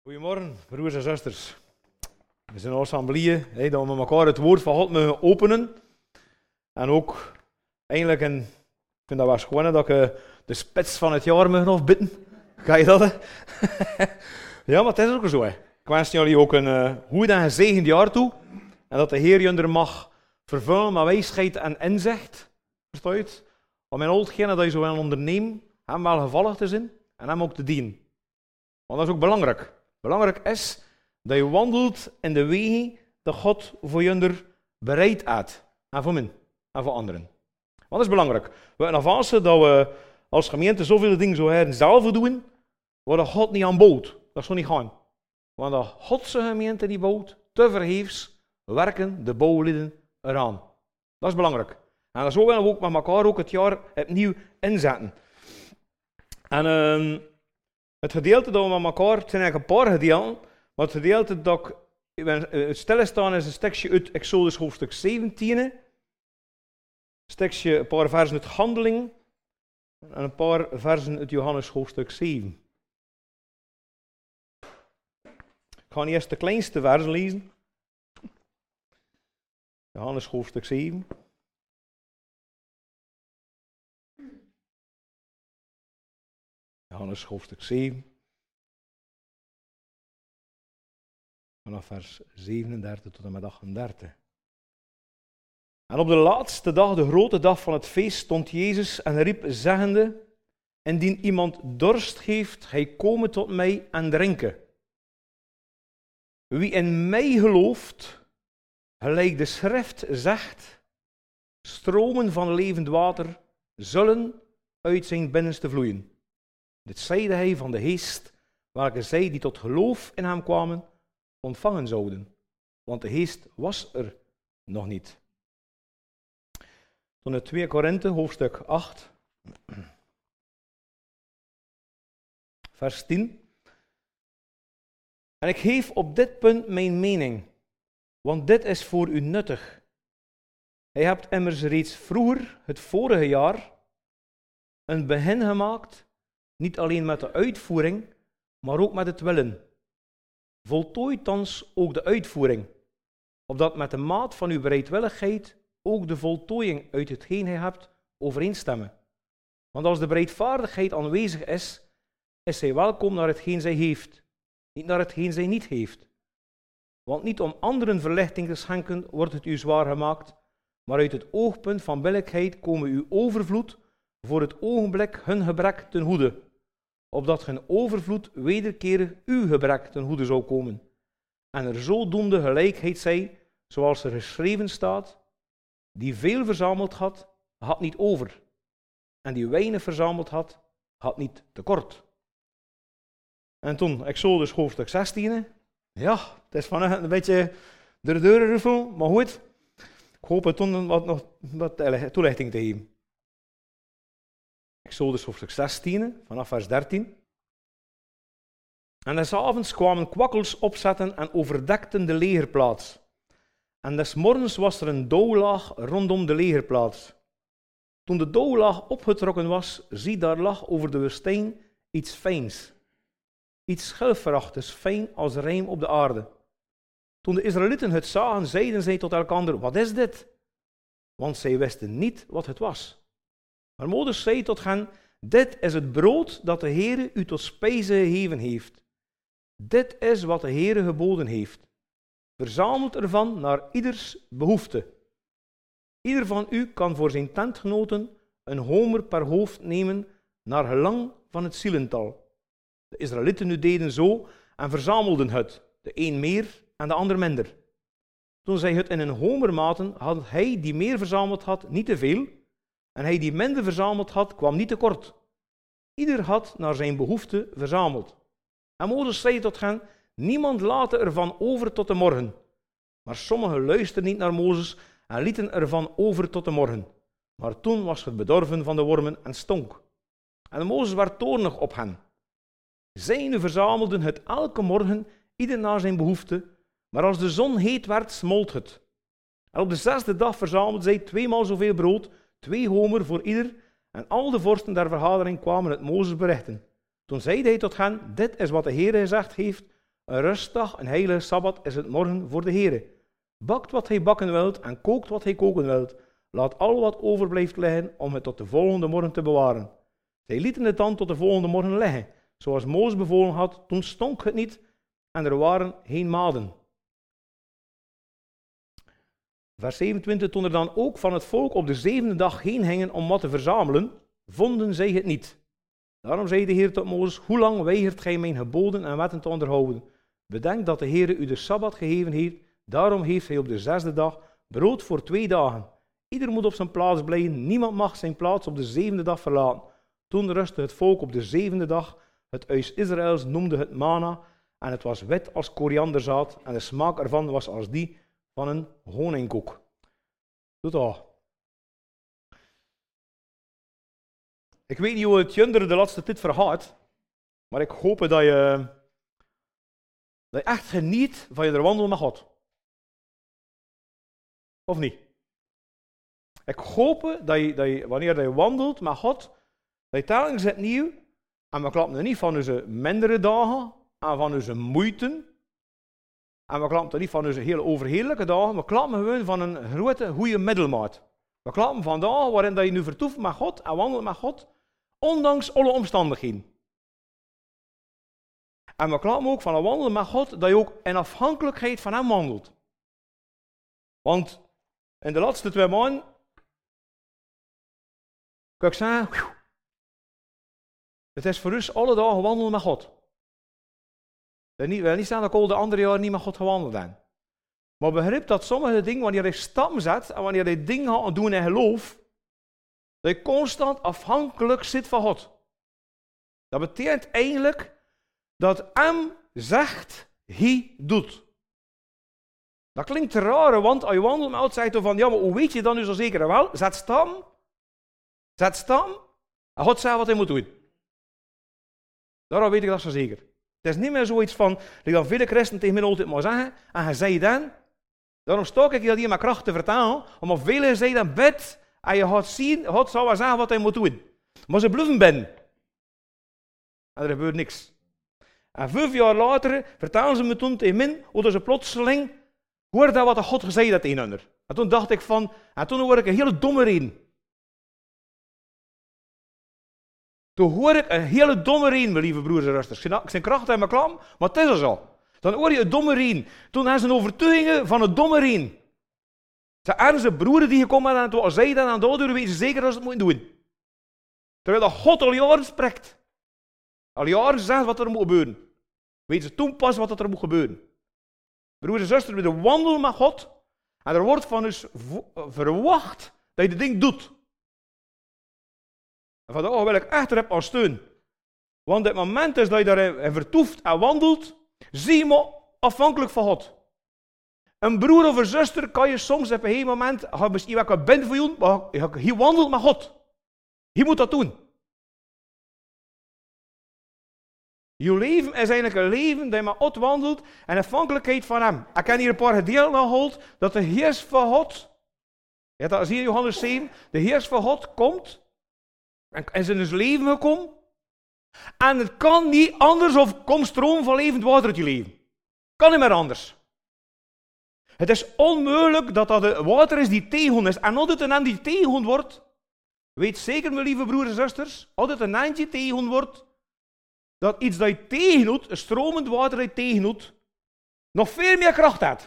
Goedemorgen, broers en zusters. We zijn allemaal blij dat we met elkaar het woord van God mogen openen. En ook, eigenlijk, ik vind dat wel schoon dat ik de spits van het jaar mag afbidden. Ga je dat? Ja, maar het is ook zo. Ik wens jullie ook een goed en gezegend jaar toe. En dat de Heer je er mag vervullen met wijsheid en inzicht. Versta je het? Om in al hetgene dat je zo wil ondernemen, hem wel gevallig te zijn en hem ook te dienen. Want dat is ook belangrijk. Belangrijk is dat je wandelt in de wegen dat God voor je bereid heeft. En voor mij. En voor anderen. Want dat is belangrijk. We hebben avansen dat we als gemeente zoveel dingen zo her zelf doen, waar God niet aan bouwt. Dat zal niet gaan. Want de Godse gemeente die bouwt, te vergeefs werken de bouwlieden eraan. Dat is belangrijk. En zo willen we ook met elkaar ook het jaar opnieuw inzetten. En het gedeelte dat we met elkaar, het zijn eigenlijk een paar gedeelten, maar het gedeelte dat ik stilstaan is een stukje uit Exodus hoofdstuk 17, een paar versen uit Handelingen en een paar versen uit Johannes hoofdstuk 7. Ik ga eerst de kleinste versen lezen. Johannes hoofdstuk 7. Johannes hoofdstuk 7. Vanaf vers 37 tot en met 38. En op de laatste dag, de grote dag van het feest, stond Jezus en riep zeggende: indien iemand dorst heeft, hij kome tot mij en drinken. Wie in mij gelooft, gelijk de schrift zegt, stromen van levend water zullen uit zijn binnenste vloeien. Dit zeide hij van de geest, welke zij die tot geloof in hem kwamen, ontvangen zouden. Want de geest was er nog niet. Toen in 2 Korinthe, hoofdstuk 8, vers 10. En ik geef op dit punt mijn mening, want dit is voor u nuttig. Hij hebt immers reeds vroeger, het vorige jaar, een begin gemaakt, niet alleen met de uitvoering, maar ook met het willen. Voltooid thans ook de uitvoering, opdat met de maat van uw bereidwilligheid ook de voltooiing uit hetgeen gij hebt overeenstemmen. Want als de bereidvaardigheid aanwezig is, is zij welkom naar hetgeen zij heeft, niet naar hetgeen zij niet heeft. Want niet om anderen verlichting te schenken wordt het u zwaar gemaakt, maar uit het oogpunt van billijkheid komen uw overvloed voor het ogenblik hun gebrek ten goede, opdat geen overvloed wederkerig uw gebrek ten goede zou komen. En er zodoende gelijkheid zij, zoals er geschreven staat, die veel verzameld had, had niet over. En die weinig verzameld had, had niet tekort. En toen, Exodus hoofdstuk 16. Ja, het is vanochtend een beetje de deuren ruffelen, maar goed. Ik hoop het toen nog wat toelichting te geven. Exodus hoofdstuk 16, vanaf vers 13. En des avonds kwamen kwakkels opzetten en overdekten de legerplaats. En des morgens was er een dauwlaag rondom de legerplaats. Toen de dauwlaag opgetrokken was, zie daar lag over de woestijn iets fijns. Iets schilferachtigs, fijn als rijm op de aarde. Toen de Israëlieten het zagen, zeiden zij tot elkander: wat is dit? Want zij wisten niet wat het was. Maar Mozes zei tot hen: dit is het brood dat de Heere u tot spijze gegeven heeft. Dit is wat de Heere geboden heeft. Verzamelt ervan naar ieders behoefte. Ieder van u kan voor zijn tentgenoten een homer per hoofd nemen naar gelang van het zielental. De Israëlieten nu deden zo en verzamelden het, de een meer en de ander minder. Toen zij het in een homer maten, had hij die meer verzameld had niet te veel, en hij die minder verzameld had, kwam niet tekort. Ieder had naar zijn behoefte verzameld. En Mozes zei tot hen: niemand laat ervan over tot de morgen. Maar sommigen luisterden niet naar Mozes en lieten ervan over tot de morgen. Maar toen was het bedorven van de wormen en stonk. En Mozes werd toornig op hen. Zij nu verzamelden het elke morgen, ieder naar zijn behoefte, maar als de zon heet werd, smolt het. En op de 6e dag verzamelden zij 2 zoveel brood, 2 homer voor ieder, en al de vorsten der vergadering kwamen het Mozes berichten. Toen zeide hij tot hen: dit is wat de Heer gezegd heeft: een rustdag, een heilige Sabbat is het morgen voor de Heere. Bakt wat hij bakken wilt en kookt wat hij koken wilt. Laat al wat overblijft liggen om het tot de volgende morgen te bewaren. Zij lieten het dan tot de volgende morgen liggen. Zoals Mozes bevolen had, toen stonk het niet en er waren geen maden. Vers 27, toen er dan ook van het volk op de 7e dag heen gingen om wat te verzamelen, vonden zij het niet. Daarom zei de Heer tot Mozes, hoe lang weigert gij mijn geboden en wetten te onderhouden? Bedenk dat de Heer u de Sabbat gegeven heeft, daarom heeft hij op de 6e dag brood voor 2 dagen. Ieder moet op zijn plaats blijven, niemand mag zijn plaats op de 7e dag verlaten. Toen rustte het volk op de 7e dag, het huis Israëls noemde het manna, en het was wit als korianderzaad, en de smaak ervan was als die van een honingkoek. Doe dat. Ik weet niet hoe het Junder de laatste tijd vergaat, maar ik hoop dat je echt geniet van je wandel met God. Of niet? Ik hoop dat je wanneer je wandelt met God, dat je telkens het nieuw, en we klappen er niet van onze mindere dagen, en van onze moeite, en we klappen er niet van onze hele overheerlijke dagen, we klappen gewoon van een grote, goede middelmaat. We klappen van dagen waarin dat je nu vertoeft met God en wandelt met God, ondanks alle omstandigheden. En we klappen ook van een wandelen met God, dat je ook in afhankelijkheid van hem wandelt. Want in de laatste 2 maanden, kan ik zeggen, het is voor ons alle dagen wandelen met God. We willen niet zeggen dat ik al de andere jaren niet met God gewandeld heb. Maar begrijp dat sommige dingen, wanneer je stappen zet en wanneer je dingen gaat doen in geloof, dat je constant afhankelijk zit van God. Dat betekent eigenlijk dat hem zegt, hij doet. Dat klinkt raar, want als je wandelt met God, zegt hij van, ja, maar hoe weet je dan nu zo zeker? Wel, zet stam, en God zegt wat hij moet doen. Daarom weet ik dat zo zeker. Het is niet meer zoiets van, dat vele christenen tegen mij altijd maar zeggen, en je zei dan, daarom sta ik dat hier met kracht te vertalen, omdat velen zeiden dan bid, en je gaat zien, God zal wel zeggen wat hij moet doen. Maar ze blijven bidden. En er gebeurt niks. En 5 jaar later vertellen ze me toen tegen mij, hoe ze plotseling hoorde wat God gezegd had tegen hen. En toen dacht ik van, en toen hoor ik een hele domme reden. Toen hoor ik een hele domme reden, mijn lieve broers en zusters. Ik zijn kracht in mijn klam, maar het is al zo. Dan hoor je een domme reden. Toen hebben ze een overtuiging van een domme reden. Ze ergens een broer die gekomen is en wat zei dan aan de ouder, weten ze zeker dat ze het moeten doen. Terwijl dat God al jaren spreekt. Al jaren zegt wat er moet gebeuren. Weten ze toen pas wat er moet gebeuren. Broers en zusters, we wandelen met God. En er wordt van ons verwacht dat je de ding doet. En vandaag wil ik echt erop aan steun. Want het moment is dat je daarin vertoeft en wandelt, zie je me afhankelijk van God. Een broer of een zuster kan je soms op een gegeven moment, misschien wel een band voor je, maar je wandelt met God. Je moet dat doen. Je leven is eigenlijk een leven dat je met God wandelt en afhankelijkheid van hem. Ik heb hier een paar gedeelten gehoord dat de geest van God, ja, dat is hier Johannes 7, de geest van God komt en is in zijn leven gekomen. En het kan niet anders of komt stroom van levend water uit je leven. Kan niet meer anders. Het is onmogelijk dat dat het water is die tegen is. En als het een die tegen wordt, weet zeker mijn lieve broers en zusters, als het een eindje tegen wordt, dat iets dat je tegenhoudt, een stromend water dat je tegenhoudt, nog veel meer kracht heeft.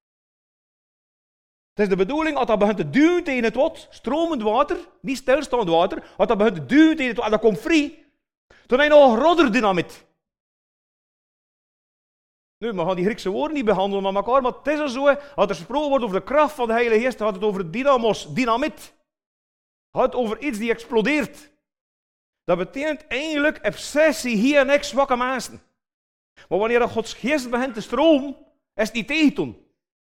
Het is de bedoeling, als dat begint te duwen tegen het wat, stromend water, niet stilstaand water, als dat begint te duwen tegen het wat, en dat komt vrij, dan heb je nog een groter dynamiet. Nu, we gaan die Griekse woorden niet behandelen met elkaar, maar het is al zo, als er gesproken wordt over de kracht van de Heilige Geest, gaat het over dynamos, dynamiet. Gaat het over iets die explodeert. Dat betekent eigenlijk obsessie hier en ik zwakke mensen. Maar wanneer Gods Geest begint te stromen, is het niet tegen toen.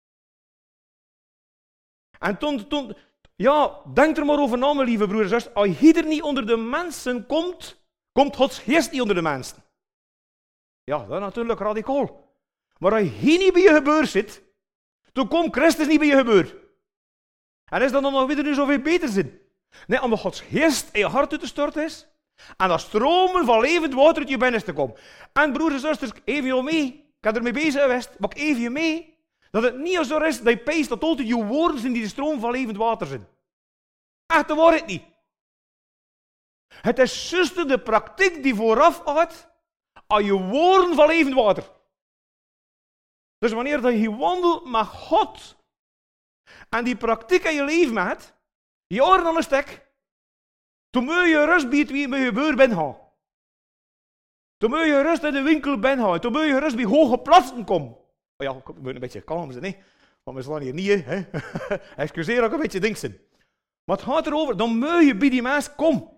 En toen, ja, denk er maar over na, mijn lieve broers en zusters. Als je er niet onder de mensen komt, komt Gods Geest niet onder de mensen. Ja, dat is natuurlijk radicaal. Maar als je hier niet bij je gebeur zit, dan komt Christus niet bij je gebeur. En is dat dan nog weer nu zoveel beter zin? Nee, omdat Gods Geest in je hart uit te storten is, en dat stromen van levend water uit je binnenste komt. En broers en zusters, even jou mee, Ik heb ermee bezig geweest, maar ik even je mee, dat het niet zo is dat je peest dat altijd je woorden zijn die de stroom van levend water zijn. Echt, dat wordt het niet. Het is juist de praktijk die vooraf gaat aan je woorden van levend water. Dus wanneer dat je wandelt met God en die praktijk in je leven hebt, jaren aan een stek, toen moet je rust bij wie met je beur bent gaan. Toen moet je rust in de winkel bent gaan. Toen moet je rust bij hoge plaatsen komen. Oh ja, ik moet een beetje kalm zijn, hè. Want we slaan hier niet, hè. Excuseer dat ik een beetje ding ben. Maar het gaat erover, dan moet je bij die mensen komen.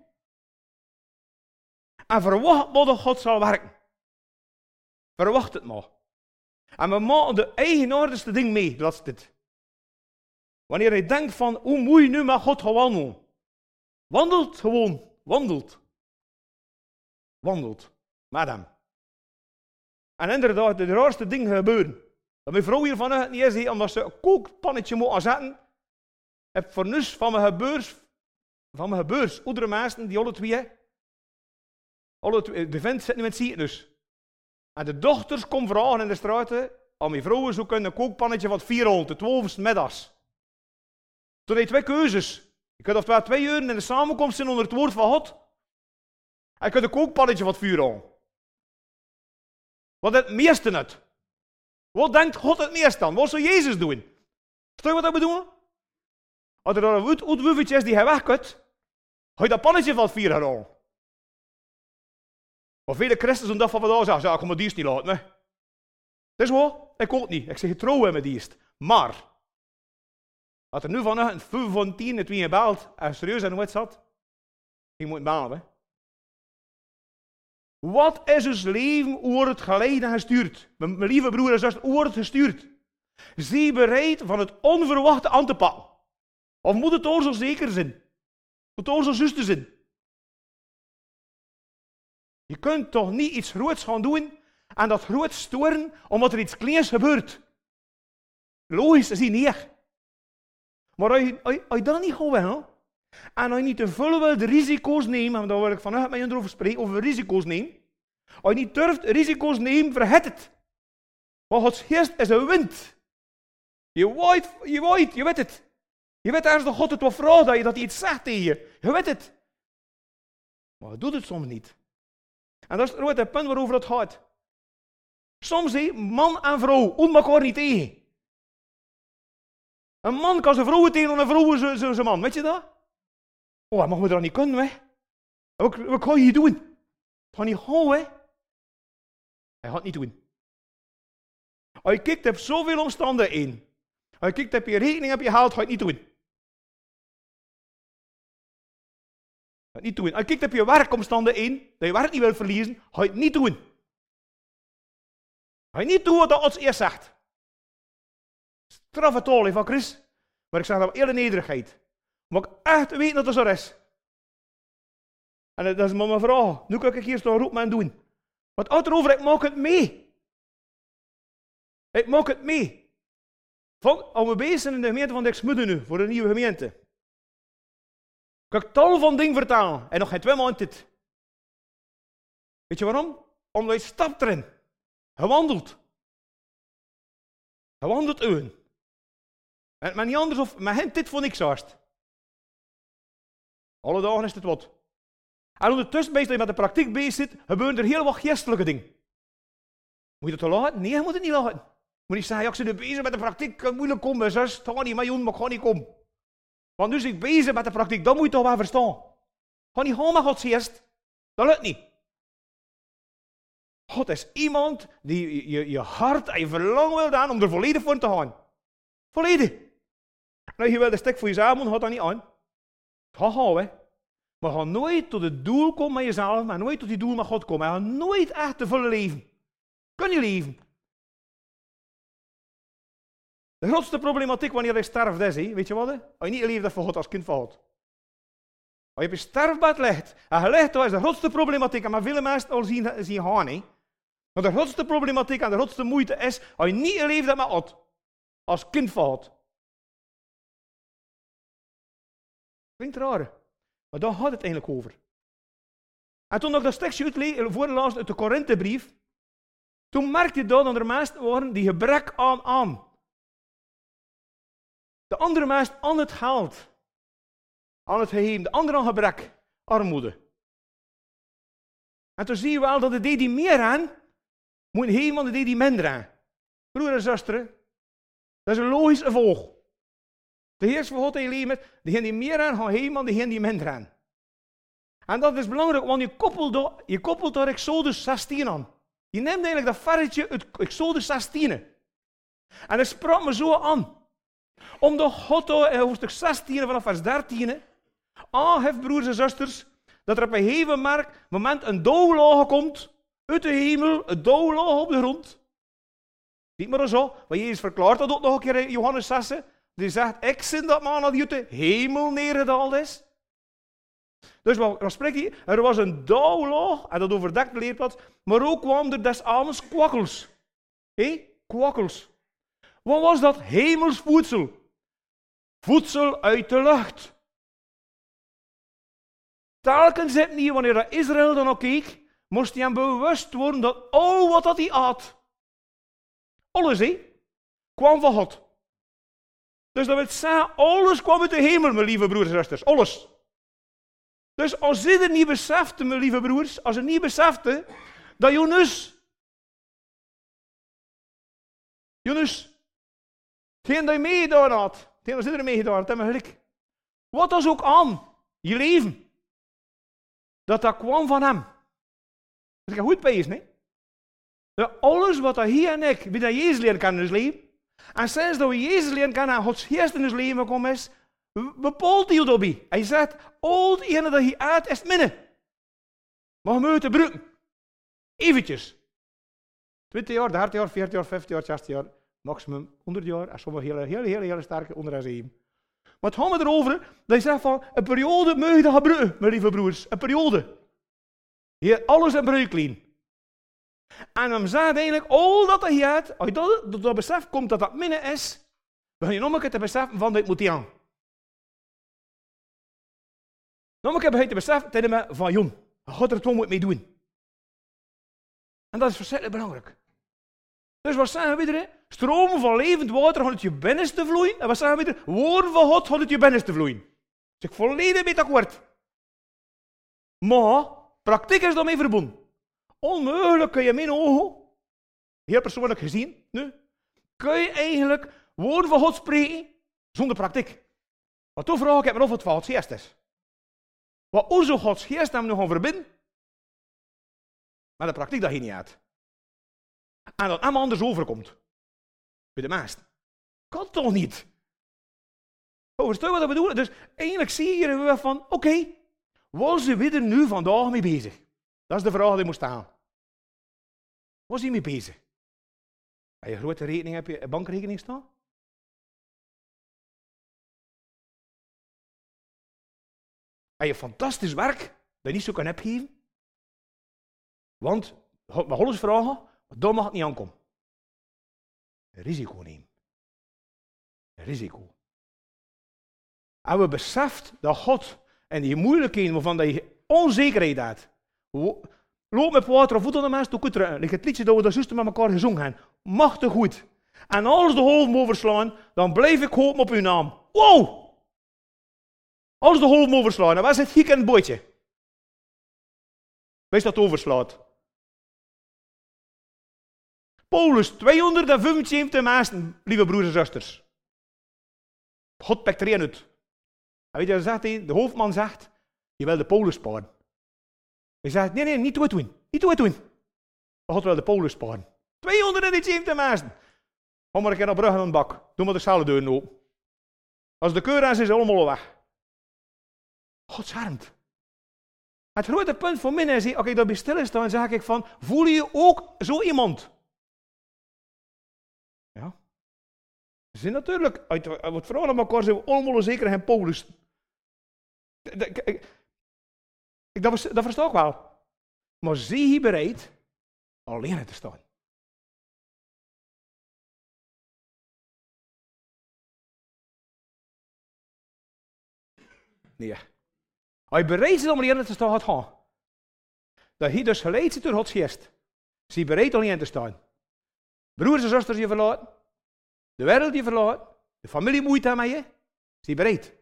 En verwacht maar dat God zal werken. Verwacht het maar. En we maken de eigenaardigste ding mee, dat is dit. Wanneer je denkt van, hoe moet je nu met God gaan wandelen? Wandelt gewoon, wandelt. Wandelt, met hem. En inderdaad, de raarste dingen gebeuren. Dat mijn vrouw hier vanuit niet is, omdat ze een kookpannetje moet aanzetten. Heb fornuis van mijn gebeurs, oudere mensen, die alle twee, de vent zit nu met ziekenhuis. En de dochters komen vragen in de straten, aan mijn vrouwen zoeken een kookpannetje van 400, 12 middags. Toen heb je twee keuzes. Je kunt oftewel 2 uur in de samenkomst zijn onder het woord van God. En je kunt een kookpannetje van het vuur aan. Wat het meeste net? Wat denkt God het meest aan? Wat zou Jezus doen? Stel je wat ik bedoel? Als er een oud-wuffetje is die hij wegkut, ga je dat pannetje van het vuur aan. Maar vele christenen doen dat van vandaag zeggen, ja, ik kan mijn dienst niet laten. Nee. Dat is wat, ik ook niet. Ik zeg, trouw in mijn dienst. Maar, als er nu vanuit 5 van 10 het wie je belt, en serieus aan wat zat, je moet bellen. Hè. Wat is ons leven, hoe wordt het geleid en gestuurd? Mijn lieve broer en zuster, hoe wordt het gestuurd? Zie bereid van het onverwachte aan te pakken. Of moet het al zo zeker zijn? Moet het al zo zuster zijn? Je kunt toch niet iets groots gaan doen en dat groot storen omdat er iets kleins gebeurt. Logisch is die niet. Maar als je dat niet gaat willen, en als je niet te veel wil de risico's nemen, en daar wil ik vanuit met je over spreken, over risico's nemen. Als je niet durft risico's nemen, vergeet het. Want Gods geest is een wind. Je waait, je weet het. Je weet ergens dat God het wel vraagt, dat hij iets zegt tegen je. Je weet het. Maar je doet het soms niet. En dat is het punt waarover het gaat. Soms, man en vrouw, om elkaar niet tegen. Een man kan zijn vrouw tegen een vrouw zijn man, weet je dat? Oh, dat mag we dat niet kunnen, hè? Wat kan je hier doen? Het gaat niet gaan, hè? Hij gaat het niet doen. Als je kijkt, heb je zoveel omstandigheden in. Als je kijkt, heb je rekening, heb je gehaald, ga je het niet doen. Ga je het niet doen. Als je kijkt, heb je werkomstandigheden in, dat je werk niet wil verliezen, ga je het niet doen. Ga je niet doen wat de arts eerst zegt. Straf het al van Chris, maar ik zeg dat met hele nederigheid. Maar ik echt weet dat het zo is. En dat is maar mijn vraag. Nu kan ik hier staan roepen en doen. Want achterover, ik maak het mee. Ik maak het mee. Als we bezig zijn in de gemeente van Dixmude nu, voor de nieuwe gemeente. Kan ik tal van dingen vertellen. En nog geen 2 maanden dit. Weet je waarom? Omdat je stapt erin. Gewandeld. Gewandeld uwen. En maar niet anders of met hen dit voor niks haast. Alle dagen is het wat. En ondertussen, dat je met de praktijk bezig zit, gebeuren er heel wat geestelijke dingen. Moet je dat laten? Nee, je moet het niet laten. Je moet niet zeggen, ja, ik zit nu bezig met de praktijk, kan moeilijk komen, zus. Het gaat niet met maar ik ga niet komen. Want nu zit ik bezig met de praktijk, dat moet je toch wel verstaan. Ga niet gaan met Gods geest. Dat lukt niet. God is iemand die je hart en je verlangen wil aan om er volledig voor te gaan. Volledig. Nou, je wil de stek voor jezelf doen, gaat dat niet aan. Ga gaan, hè. Maar ga nooit tot het doel komen met jezelf, maar nooit tot die doel met God komen. Je gaat nooit echt te volle leven. Kun je leven? De grootste problematiek wanneer je sterft is, weet je wat? Als je niet leeft voor God als kind van God. Als je op je sterfbed ligt, en je ligt, dat is de grootste problematiek, en maar vele mensen al zien gaan. Hè. Maar de grootste problematiek en de grootste moeite is, als je niet leeft met God, als kind van God. Klinkt raar, maar daar gaat het eigenlijk over. En toen ik dat stukje voorlas uit de Korinthebrief, Toen merkte je dat er mensen waren die gebrek aan. De andere mensen aan het geld. Aan het geheim. De andere aan gebrek. Armoede. En toen zie je wel dat de die meer aan, moet heen van de die minder aan. Broer en zuster, dat is een logisch gevolg. De Heer van God in je leven, degene die meer aan gaan heen van degene die minder aan. En dat is belangrijk, want je koppelt daar Exodus 16 aan. Je neemt eigenlijk dat verretje uit Exodus 16. En dat sprak me zo aan. Omdat God in hoofdstuk 16 vanaf vers 13 aangeeft, broers en zusters, dat er op een gegeven moment een dauwlage komt uit de hemel, een dauwlage op de grond. Niet maar zo, want Jezus verklaart dat ook nog een keer in Johannes 6. Die zegt, ik zin dat man die uit de hemel neergedaald is. Dus wat spreekt hij? Er was een dauwlaag, en dat overdekte de leerplaats, maar ook kwam er des avonds kwakkels. Kwakkels. Wat was dat? Hemels voedsel. Voedsel uit de lucht. Telkens zit niet, wanneer Israël dan ook keek, moest hij hem bewust worden dat al wat dat hij at, alles kwam van God. Dus dat wil zeggen, alles kwam uit de hemel, mijn lieve broers en zusters. Alles. Dus als je het niet besefte, mijn lieve broers, als je niet besefte, dat Jonas, hetgeen dat je meegedaan had, hetgeen dat je er meegedaan had, hebben we gelijk. Wat was ook aan, je leven, dat kwam van hem. Dat is goed bij je, nee? Dat alles wat hier en ik, wie dat Jezus leren kan in ons leven, en sinds dat we Jezus leren kennen en Gods geest in ons leven gekomen is, bepaalt hij daarbij. Hij zegt, al het ene dat je uit is minnen. Maar je moet het gebruiken. Eventjes. 20 jaar, 30 jaar, 40 jaar, 50 jaar, 60 jaar, maximum 100 jaar. En sommige hele sterke onder en zeven. Maar het gaat me erover dat je zegt van, een periode moet je dat gebruiken, mijn lieve broers. Een periode. Je alles in bruik leen. En hem zegt eigenlijk, al dat hij hebt, als je dat besef komt dat dat minnen is, begin je nog een keer te beseffen van dit moet hij aan. Nog een keer begin je te beseffen tegen me van, jong, God er het wel moet mee doen. En dat is verschrikkelijk belangrijk. Dus wat zeggen we weer? Stromen van levend water gaan uit je binnenste vloeien. En wat zeggen we weer? Woorden van God gaan uit je binnenste vloeien. Dus ik volledig met akkoord. Maar, praktijk is daarmee verbonden. Onmogelijk kun je mijn ogen, heel persoonlijk gezien, nu, kun je eigenlijk woorden van God spreken zonder praktijk. Want toen vraag ik me of het van Gods geest is. Wat onze Gods geest hem nog gaan verbinden, maar de praktijk dat je niet uit. En dat hem anders overkomt. Bij de meesten. Kan toch niet? Verstaan je wat ik bedoel? Dus eigenlijk zie je hier van, oké, waar zijn we er nu vandaag mee bezig? Dat is de vraag die moet staan. Waar is hij mee bezig? Heb je een grote rekening, heb je een bankrekening staan? Heb je fantastisch werk dat je niet zo kan opgeven? Want, God mag alles vragen, maar daar mag het niet aankomen. Een risico nemen. Een risico. En we beseffen dat God en die moeilijkheden waarvan je onzekerheid hebt, loop met water of voet aan de mens, doe goed terug. Like het liedje dat we daar juist met elkaar gezongen hebben. Machtig goed. En als de golven overslaan, dan blijf ik hopen op uw naam. Wow! Als de golven overslaan, dan was het hier in het bootje. Wees dat overslaat. Paulus, 275 mensen, lieve broers en zusters. God pakt er één uit. En weet je wat zegt hij? De hoofdman zegt, je wil de Paulus sparen. Hij zegt, nee, niet doen. Niet doen. Maar God wil de Paulus sparen. 270 mensen. Kom maar een keer naar Brugge aan de bak. Doe maar de celendeuren open. Als de keur is, is het allemaal weg. God schermt. Het grote punt voor mij is, als ik daarbij stilsta, dan zeg ik van, voel je ook zo iemand? Ja. Ze zijn natuurlijk, wat vooral aan elkaar zijn we allemaal zeker geen Paulus. Dat versta ik wel. Maar zie je bereid alleen te staan? Nee. Als je bereid is om alleen te staan, gaat gaan. Dat hij dus geleid zit door Gods geest. Zie bereid alleen te staan. Broers en zusters je verlaten. De wereld je verlaten. De familie moeite met je. Zie bereid.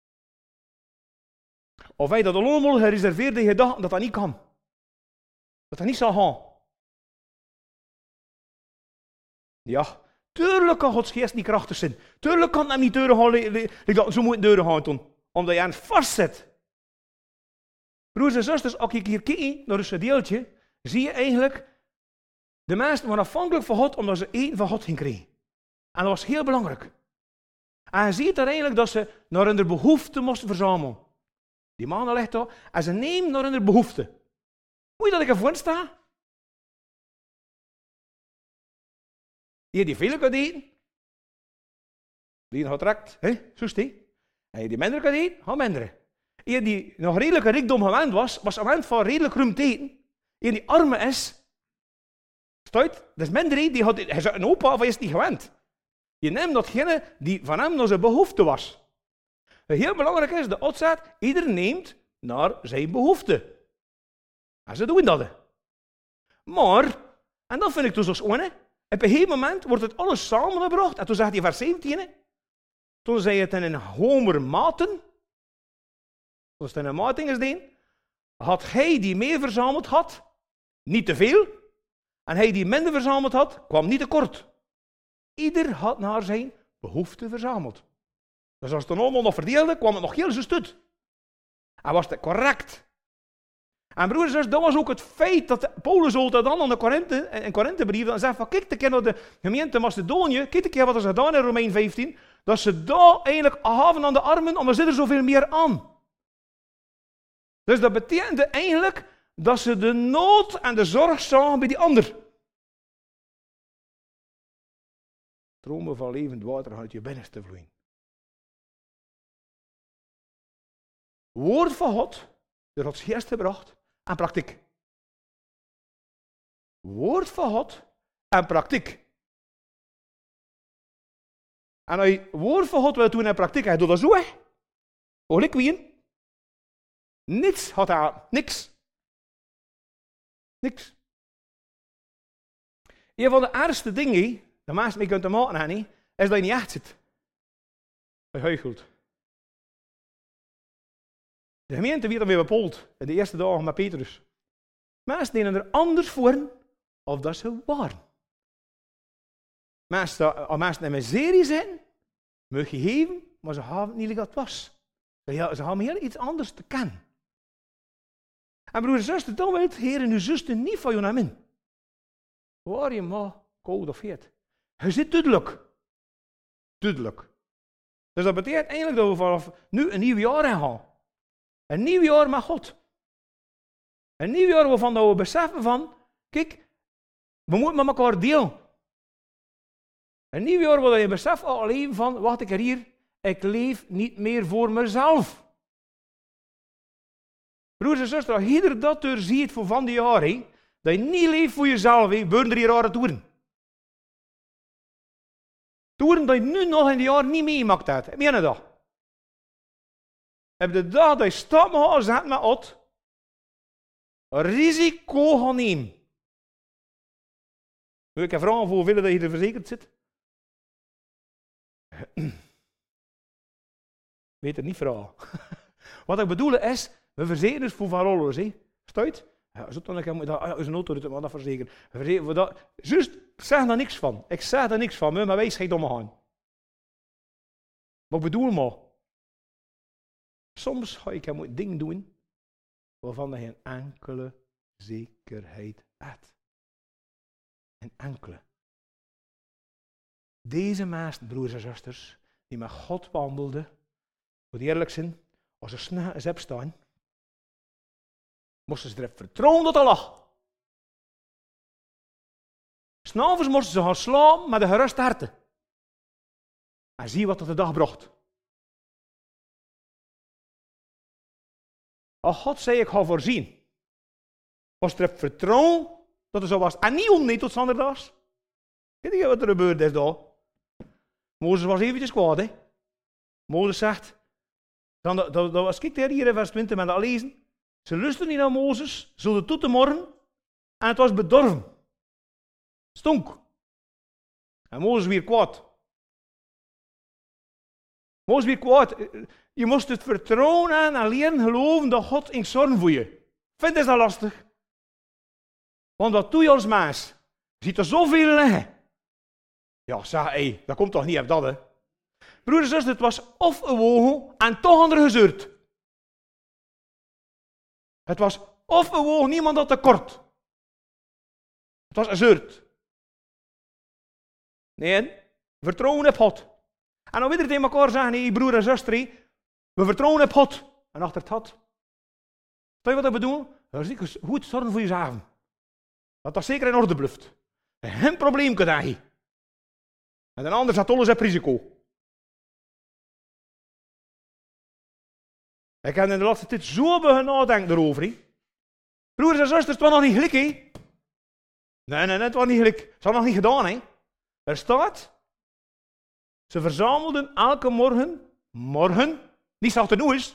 Of wij dat allemaal gereserveerde gedachten dat dat niet kan. Dat dat niet zal gaan. Ja, tuurlijk kan Gods geest niet krachtig zijn. Tuurlijk kan hem niet deuren gaan, zo moet deuren gaan doen. Omdat je aan vastzet. Broers en zusters, als ik hier kijk naar een deeltje, zie je eigenlijk, de mensen waren afhankelijk van God, omdat ze eten van God gingen krijgen. En dat was heel belangrijk. En je ziet daar eigenlijk dat ze naar hun behoeften moesten verzamelen. Die mannen ligt daar, en ze nemen naar hun behoeften. Moet je dat ik ervoor sta? Je die veel kan eten, die nog trekt, zo is die. En je die minder kan eten, gaat minder. Je die nog redelijk rijkdom gewend was gewend van redelijk ruim te eten. Je die arme is, stuit, dat is minder eten, hij is een opa of hij is niet gewend. Je neemt datgene die van hem naar zijn behoefte was. Heel belangrijk is, de opzet, ieder neemt naar zijn behoefte. En ze doen dat. Maar, en dat vind ik dus als op een gegeven moment wordt het alles samengebracht. En toen zegt hij vers 17, toen zei het in een homer maten, als het in een mating is deen, had hij die meer verzameld had, niet te veel, en hij die minder verzameld had, kwam niet tekort. Ieder had naar zijn behoefte verzameld. Dus als het dan allemaal nog verdeelde, kwam het nog heel juist uit. En was het correct. En broers en zus, dat was ook het feit dat Paulus altijd dan aan de Korinthebrief dan zegt van kijk een keer naar de gemeente Macedonië, kijk een keer wat er gedaan in Romein 15, dat ze daar eigenlijk gaven aan de armen, maar er zit er zoveel meer aan. Dus dat betekende eigenlijk dat ze de nood en de zorg zagen bij die ander. Stromen van levend water uit je binnenste vloeien. Woord van God, door Gods geest gebracht, en praktijk. Woord van God en praktijk. En als je woord van God wil doen en praktijk, hij doet dat zo, hè. Hoor ik wie? Niets had hij, niks. Niks. Een van de ergste dingen, de meesten mee kunt maken, is dat je niet echt zit. Je huichelt. De gemeente werd ermee bepoeld in de eerste dagen met Petrus. Mensen deden er anders voor of dat ze waren. Als mensen in miserie zijn, mag je geven, maar ze hebben het niet wat het was. Ze hebben heel iets anders te kennen. En broers en zusters, dan wil het Heer en uw zuster niet van je naar min. Waar je maar koud of heet. Je zit duidelijk. Duidelijk. Dus dat betekent eigenlijk dat we vanaf nu een nieuw jaar in gaan. Een nieuw jaar met God. Een nieuw jaar waarvan we beseffen van, kijk, we moeten met elkaar delen. Een nieuw jaar waar je beseft alleen van, wacht ik er hier, ik leef niet meer voor mezelf. Broers en zusters, als ieder dat ziet voor van die jaren, dat je niet leeft voor jezelf, worden er hier rare toeren. Toeren dat je nu nog in die jaren niet meemaakt hebt. Ik meen dat. Heb de dag dat je stap gaat zetten met God, een risico gaan nemen. Wil ik vragen voor hoeveel dat je er verzekerd zit? Weet het niet vragen. Wat ik bedoel is, we verzekeren het voor van alles. Stuit? Ja, zo dan ik moet dat is een auto maar dat verzekeren. Juist, ik zeg daar niks van. Ik zeg daar niks van, maar wijsheid omgaan. Wat bedoel maar? Soms ga ik een ding doen waarvan je geen enkele zekerheid hebt. Geen enkele. Deze mensen, broers en zusters, die met God wandelden, moet eerlijk zijn, als ze snel eens opstaan, moesten ze erop vertrouwen dat Allah. 'S S'avonds moesten ze gaan slapen met een gerust hart. En zie wat dat de dag bracht. Als God zei, ik ga voorzien, was er op vertrouwen dat het zo was. En niet om tot zanderdags. Weet je wat er gebeurd is daar? Mozes was eventjes kwaad, hè. Mozes zegt, dat was, kijk hier in vers 20 met dat lezen. Ze lusten niet naar Mozes, zullen tot de morgen, en het was bedorven. Stonk. En Mozes weer kwaad. Mozes weer kwaad. Je moest het vertrouwen aan en leren geloven dat God in zorgen voor je. Vindt dat lastig? Want wat doe je als mens? Je ziet er zoveel liggen. Ja, zeg, dat komt toch niet op dat, hè? Broer en zus, het was of een wogen en toch ander gezeurd. Het was of een wogen, niemand had tekort. Het was een zeurt. Nee, vertrouwen op God. En dan weer tegen elkaar zeggen, hey, broer en zuster, we vertrouwen op God. En achter het had. Stel je wat ik bedoel? Dat is goed zorgen voor jezelf. Dat zeker in orde blijft. Geen probleem kan dat niet. En een ander zat alles op risico. Ik heb in de laatste tijd zo begonnen nadenken erover. Broers en zusters, het was nog niet gelijk, hè? Nee, het was niet gelijk. Het was nog niet gedaan, hè? Er staat, ze verzamelden elke morgen, niet zacht genoeg is,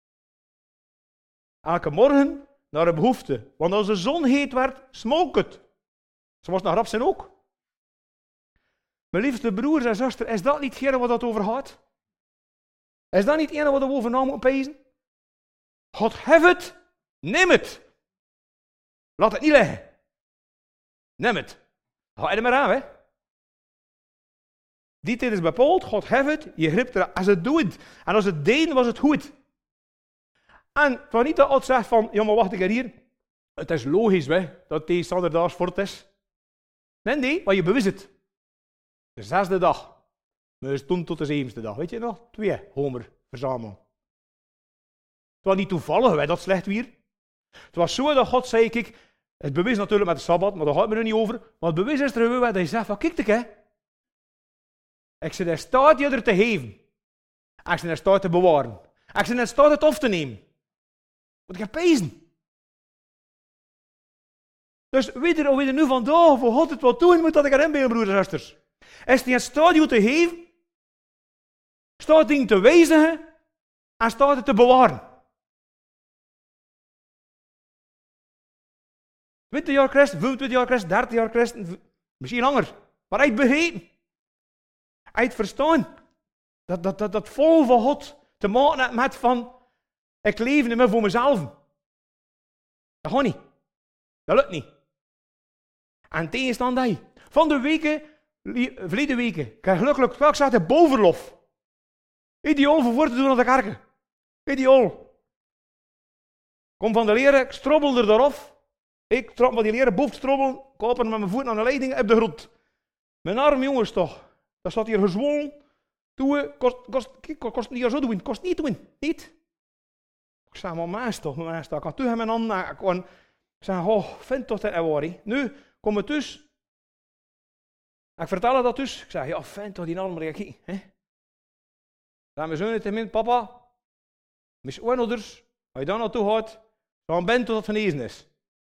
elke morgen naar een behoefte. Want als de zon heet werd, smook het. Ze was naar rap zijn ook. Mijn liefste broers en zusters, is dat niet hetgene wat dat over gaat? Is dat niet hetgene wat we over na moeten pezen? God heeft het, neem het. Laat het niet liggen. Neem het. Ga je er maar aan, hè? Die tijd is bepaald, God heeft het, je gript er als het doet. En als het deed, was het goed. En het was niet dat God zegt van, ja maar wacht ik hier. Het is logisch, hè, dat deze standaardaags fort is. Nee, maar je bewust het. De 6e dag. Maar het stond tot de 7e dag. Weet je nog? 2 homer verzamelen. Het was niet toevallig, hè, dat slecht weer. Het was zo dat God zei, kijk, het bewijs natuurlijk met de Sabbat, maar daar gaat het me er niet over. Maar het bewijs is er weer dat hij zegt van, kijk, hè. Ik zit in staat je er te geven. Ik zit in staat te bewaren. Ik zit in staat het op te nemen. Want ik heb pezen. Dus weet je nu vandaag voor God het wat doen moet dat ik erin ben, broers en zusters. Is hij in staat je te geven? Staat hij te wijzigen? En staat het te bewaren? 20 jaar christen, 25 jaar christen, 30 jaar christen, misschien langer. Maar hij het begrepen. Hij het verstaan. Dat vol van God te maken heeft met van, ik leef niet meer voor mezelf. Dat gaat niet. Dat lukt niet. En tegenstand hij. Van de weken, verleden weken, ik heb gelukkig wel gezegd, de bovenlof. Ideaal voor te doen aan de kerken. Ideaal. Kom van de leren, ik strobbel er eraf. Ik trap met die leren boven strobbelen, kopen met mijn voet aan de leiding op de grond. Mijn arme jongens toch. Dat staat hier gezwollen. Kost niet zo doen. Kost niet doen. Niet. Ik zeg, maar meestal. Ik kan terug mijn handen. Ik zeg, oh, vind toch dat er waar. Nu, kom het dus. Ik vertel dat dus. Ik zeg, ja, vind toch die arme reagie. Dan mijn zoon tegen mij, papa. Mijn ouders, als je daar naartoe gaat, dan bent tot het genezen is.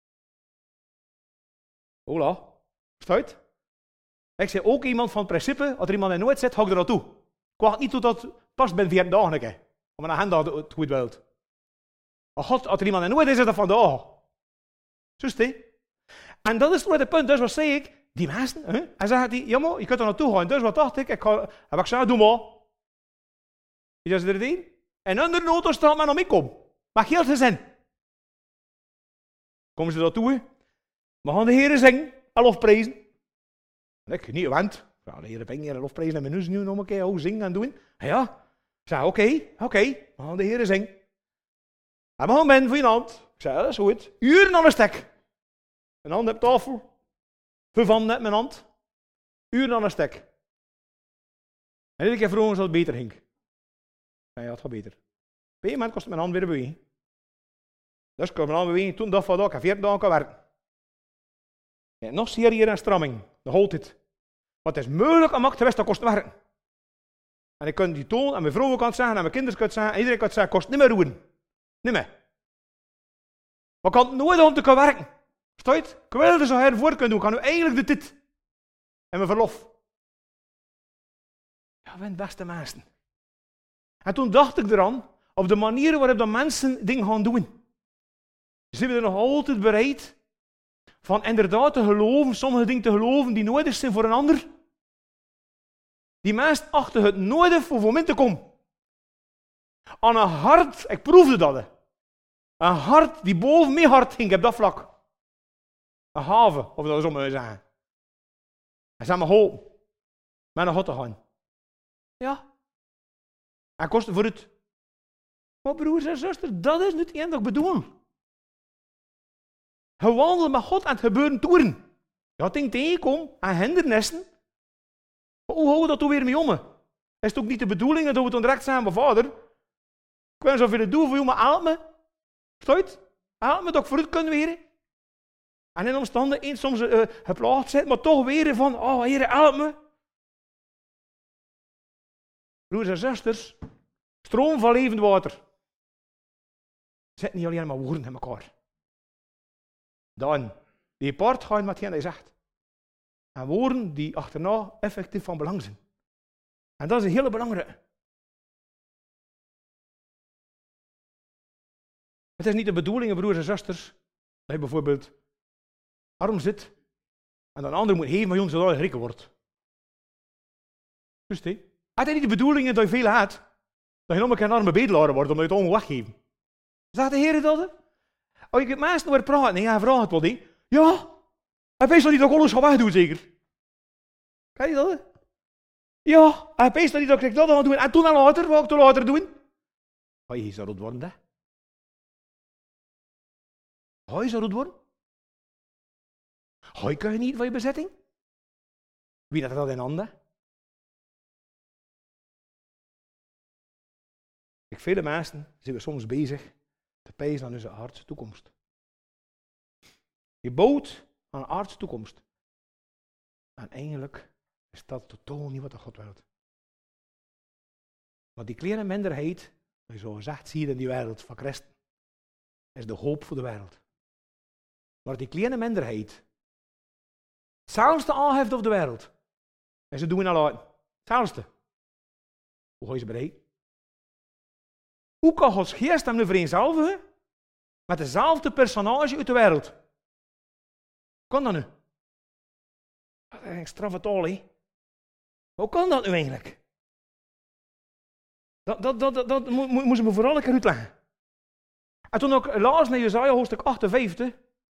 Hola, stuit. Ik zei ook iemand van het principe, als er iemand in nood zit, ga ik er naartoe. Ik wacht niet tot dat pas ben 4 dagen. Om een agenda het goed wilt. Maar God, als er iemand in nood is, is dat vandaag. Zus, en dat is het punt. Dus wat zei ik? Die mensen, en zeggen die, ja maar, je kunt er naartoe gaan. Dus wat dacht ik? Heb ik gezegd, doe maar. Is dat er een? En onder de auto staat men om ik kom. Maar heel veel zin. Komen ze naartoe? We gaan de Heer zingen en lofprijzen. En ik niet gewend. Ja, de Heer zingen en lofprijzen en mijn neus nu nog een keer zingen en doen. Ja, ik zei oké, we gaan de Heer zingen. En we gaan binnen voor je hand. Ik zei, dat is goed. Uren aan een stek. Een hand op tafel. Vervan net mijn hand. Uren aan een stek. En iedere keer vroeg ons dat het beter ging. Ja, het gaat beter. Op een moment kost mijn hand weer bewegen. Dus ik kon mijn hand bewegen. Toen dacht ik 14 dagen kan werken. Ja, nog serie en stramming. Dat houdt het. Maar het is mogelijk om activist dat kost werken. En ik kan die toon aan mijn vrouw kan zeggen, aan mijn kinderen kan zeggen, en iedereen kan zeggen, kost niet meer roeren. Niet meer. Maar ik kan nooit om te kunnen werken. Versta je het? Ik wil er zo hervoor kunnen doen. Ik kan nu eigenlijk de dit. En mijn verlof. Ja, we beste mensen. En toen dacht ik eraan, op de manier waarop de mensen dingen gaan doen. Zijn we er nog altijd bereid van inderdaad te geloven, sommige dingen te geloven die nodig zijn voor een ander. Die mensen achter het nodig voor mij te komen. Aan een hart, ik proefde dat. Een hart die boven mijn hart ging op dat vlak. Een haven, of dat zo moet je zeggen. Hij zei me hoop, met een God te gaan. Ja. En kostte voor het. Maar broers en zusters, dat is niet één dat ik bedoel. Je wandelt met God en het gebeuren toeren. Je had dingen tegenkomen en hindernissen. Maar hoe houden we dat toen weer mee om? Is het ook niet de bedoeling dat we toen direct zeggen, mijn vader, ik weet zoveel doen voor jou, maar help me. Sluit, help me dat ik vooruit kan weer. En in omstandigheden soms geplaagd zijn, maar toch weer van, oh Heer, help me. Broers en zusters, stroom van levend water. Zit niet alleen maar woorden in elkaar. Dan, die paard gaan met hij zegt. En woorden die achterna effectief van belang zijn. En dat is een hele belangrijke. Het is niet de bedoeling, broers en zusters, dat je bijvoorbeeld arm zit en dan een ander moet geven, maar je zodat je rijk wordt. Dus het is niet de bedoeling dat je veel hebt, dat je nog een keer een arme bedelaar wordt, omdat je het allemaal weggeeft. Zegt de Heer dat? Als je met mensen over praat, en hij vraagt het wel niet. Ja, hij weet dat hij dat alles gaat wegdoen, zeker. Kan je dat? Ja, hij weet dat hij dat gaat doen. En toen en later, wat ik toen later doen? Ga je zo rood worden, hè? Ga je zo rood worden? Ga je niet van je bezetting? Wie dat in handen? Vele mensen zijn soms bezig te pijzen aan onze aardse toekomst. Je bouwt aan een aardse toekomst. En eigenlijk is dat totaal niet wat God wil. Maar die kleine minderheid, dat je zo gezegd ziet in die wereld van christen, is de hoop voor de wereld. Maar die kleine minderheid, zelfs de aanheft op de wereld, en ze doen al uit, zelfs de. Hoe ga je ze bereiken? Hoe kan Gods geest hem nu vereenzelvigen met dezelfde personage uit de wereld? Kan dat nu? Dat is een straffe taal, hè? Hoe kan dat nu eigenlijk? Dat moest je me vooral een keer uitleggen. En toen ook laatst naar Jesaja hoofdstuk 58,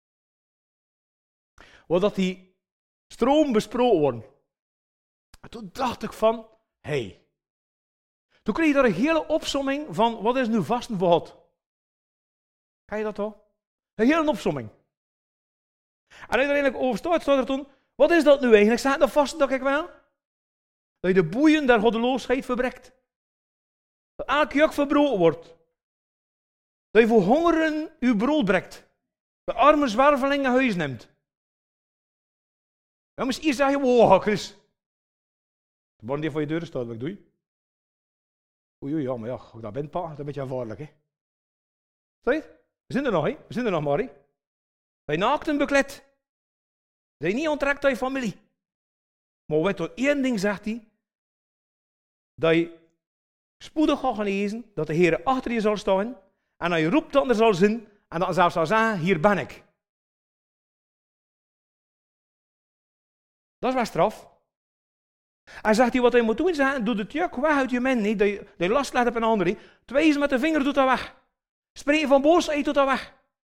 waar dat die stroom besproken wordt. En toen dacht ik van, hey. Toen kreeg je daar een hele opsomming van wat is nu vasten voor God. Kan je dat toch? Een hele opsomming. En als je er eigenlijk over staat er toen, wat is dat nu eigenlijk? Staat dat vasten, dacht ik wel? Dat je de boeien der goddeloosheid verbrekt. Dat elke juk verbroken wordt. Dat je voor hongeren uw brood brekt. De arme zwerveling naar huis neemt. Dan moest je eerst zeggen, wow, Chris. De band die voor je deur staat, wat doe je? Oei, ja, maar ja, als ik dat ben, dat is een beetje gevaarlijk, hè. Zie je? We zijn er nog, hè. We zijn er nog maar, hè. Dat je naakten bekleed. Dat je niet onttrekt aan je familie. Maar weet tot één ding zegt hij. Dat je spoedig gaat gaan lezen, dat de Heer achter je zal staan. En dat je roept dat er zal zijn. En dat hij zelfs zal zeggen, hier ben ik. Dat is wel straf. Hij zegt hij wat hij moet doen, zegt, doe het juk weg uit je mens, niet, dat je last legt op een ander. Niet. Twee met de vinger doet dat weg. Spreken van boosheid doet dat weg.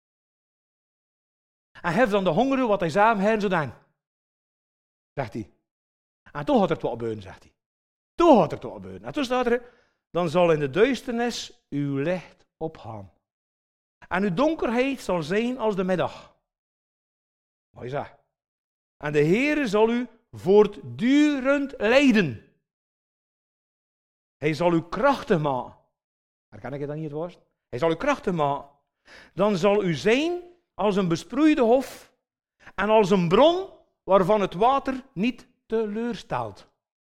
En hef dan de hongeren wat hij samen heen zou doen. Zegt hij. En toen gaat er wat gebeuren, zegt hij. Toen gaat er wat gebeuren. En toen staat er, dan zal in de duisternis uw licht opgaan. En uw donkerheid zal zijn als de middag. Mooi zeg. En de Heere zal u voortdurend leiden. Hij zal u krachtig maken. Herken ik dan niet het woord? Hij zal u krachtig maken. Dan zal u zijn als een besproeide hof en als een bron waarvan het water niet teleurstelt.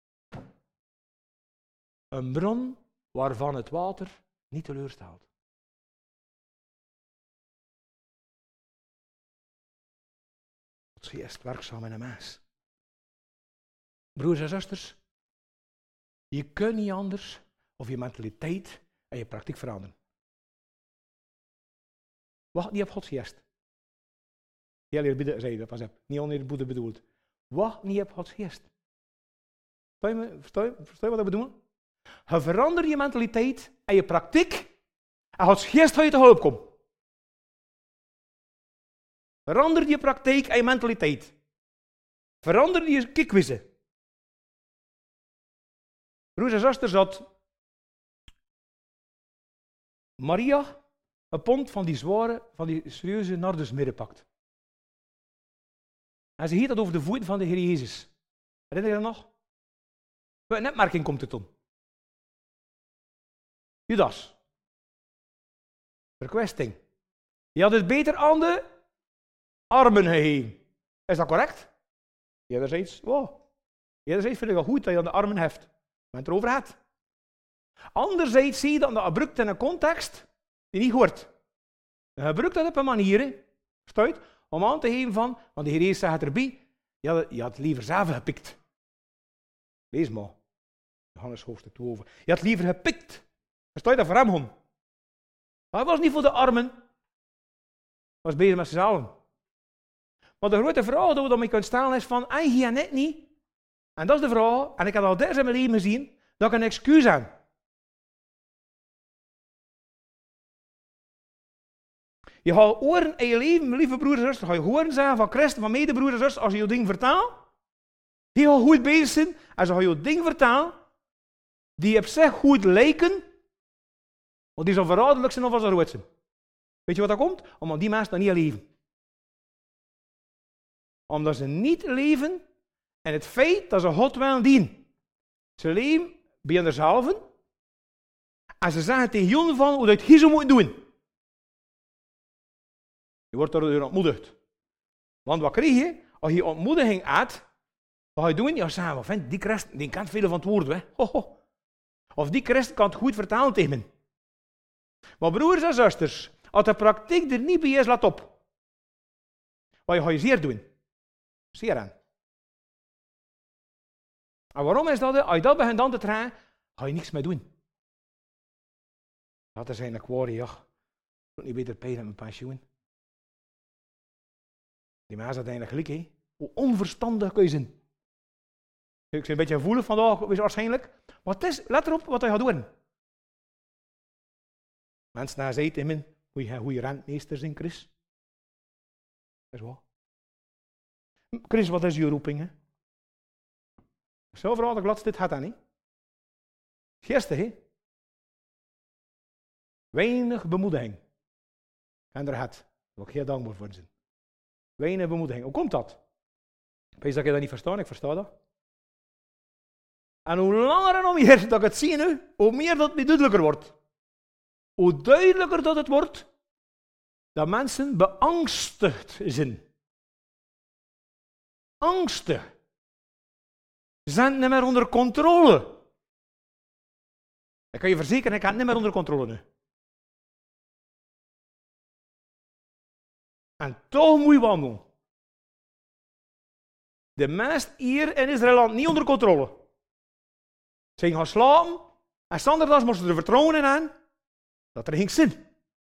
Een bron waarvan het water niet teleurstelt. Gods geest werkzaam in een mens. Broers en zusters, je kunt niet anders of je mentaliteit en je praktijk veranderen. Wacht niet op Gods geest. Heel eerbiedig zei dat, pas op. Niet oneerbiedig bedoeld. Wat niet hebt Gods geest. Versta je wat ik bedoel? Je verandert je mentaliteit en je praktijk en Gods geest gaat je te hulp komen. Verander je praktijk en je mentaliteit. Verander je kijkwijze. Broers en zusters, dat Maria een pond van die zware, van die serieuze nardusmirre pakt. En ze hield dat over de voeten van de Heer Jezus. Herinner je dat nog? Welke netmerking komt het om? Judas. Verkwesting. Je had het beter aan de armen gegeven. Is dat correct? Enerzijds, enerzijds vind ik het goed dat je aan de armen heft. Maar het erover gaat. Anderzijds zie je dat gebruikt in een context die niet hoort. Je gebruikt dat op een manier, om aan te geven van, want de Heer Jezus zegt erbij, je had liever zelf gepikt. Lees maar. Johannes hoofdstuk 2 over. Je had liever gepikt. Versta je dat voor hem om? Hij was niet voor de armen. Hij was bezig met zichzelf. Maar de grote vraag die we daarmee kunnen stellen is van, en je net niet. En dat is de vraag, en ik heb al deze in mijn leven gezien, dat ik een excuus heb. Je gaat horen in je leven, lieve broers en zusters, ga je horen zeggen van christen, van medebroers en zusters, als je je ding vertaalt. Die gaat goed bezig zijn, en ze gaan je ding vertalen, die op zich goed lijken, maar die zo verraderlijk zijn of als ze rood zijn. Weet je wat dat komt? Omdat die mensen dan niet leven. Omdat ze niet leven en het feit dat ze God willen dienen. Ze leven bij hunzelf en ze zeggen tegen jullie van hoe dat je zo moet doen. Je wordt door ontmoedigd. Want wat krijg je? Als je ontmoediging hebt, wat ga je doen? Je zegt, die christen die kan veel van het woord. Hè? Ho, ho. Of die christen kan het goed vertalen tegen me. Maar broers en zusters, als de praktijk er niet bij is, laat op. Wat ga je zeer doen? Zeer aan. En waarom is dat? Als je dat begint aan te trainen, ga je niks meer doen. Dat is eigenlijk waar, ja. Ik moet niet beter pijn met mijn pensioen. Die mensen zijn eigenlijk gelijk, hè. Hoe onverstandig kun je zijn. Ik ben een beetje gevoelig vandaag, waarschijnlijk. Maar het is, let erop wat je gaat doen. Mensen naar zei tegen me, hoe je rentmeester zijn, Chris. Dat is wat. Chris, wat is je roeping? Hè? Zo vooral de gladste dit had dat niet. Gisteren, hè? Weinig bemoediging. En er had. Daar wil ik heel dankbaar voor zijn. Weinig bemoediging. Hoe komt dat? Wees dat je dat niet verstaan, ik versta dat. En hoe langer en hoe meer dat ik het zie nu, hoe meer dat het niet duidelijker wordt. Hoe duidelijker dat het wordt, dat mensen beangstigd zijn. Angstig. Ze zijn niet meer onder controle. Ik kan je verzekeren, ik heb het niet meer onder controle nu. En toch moet je wandelen. De mensen hier in Israël niet onder controle. Ze gingen gaan slapen en zanderdags moesten ze er vertrouwen in aan dat er ging zin.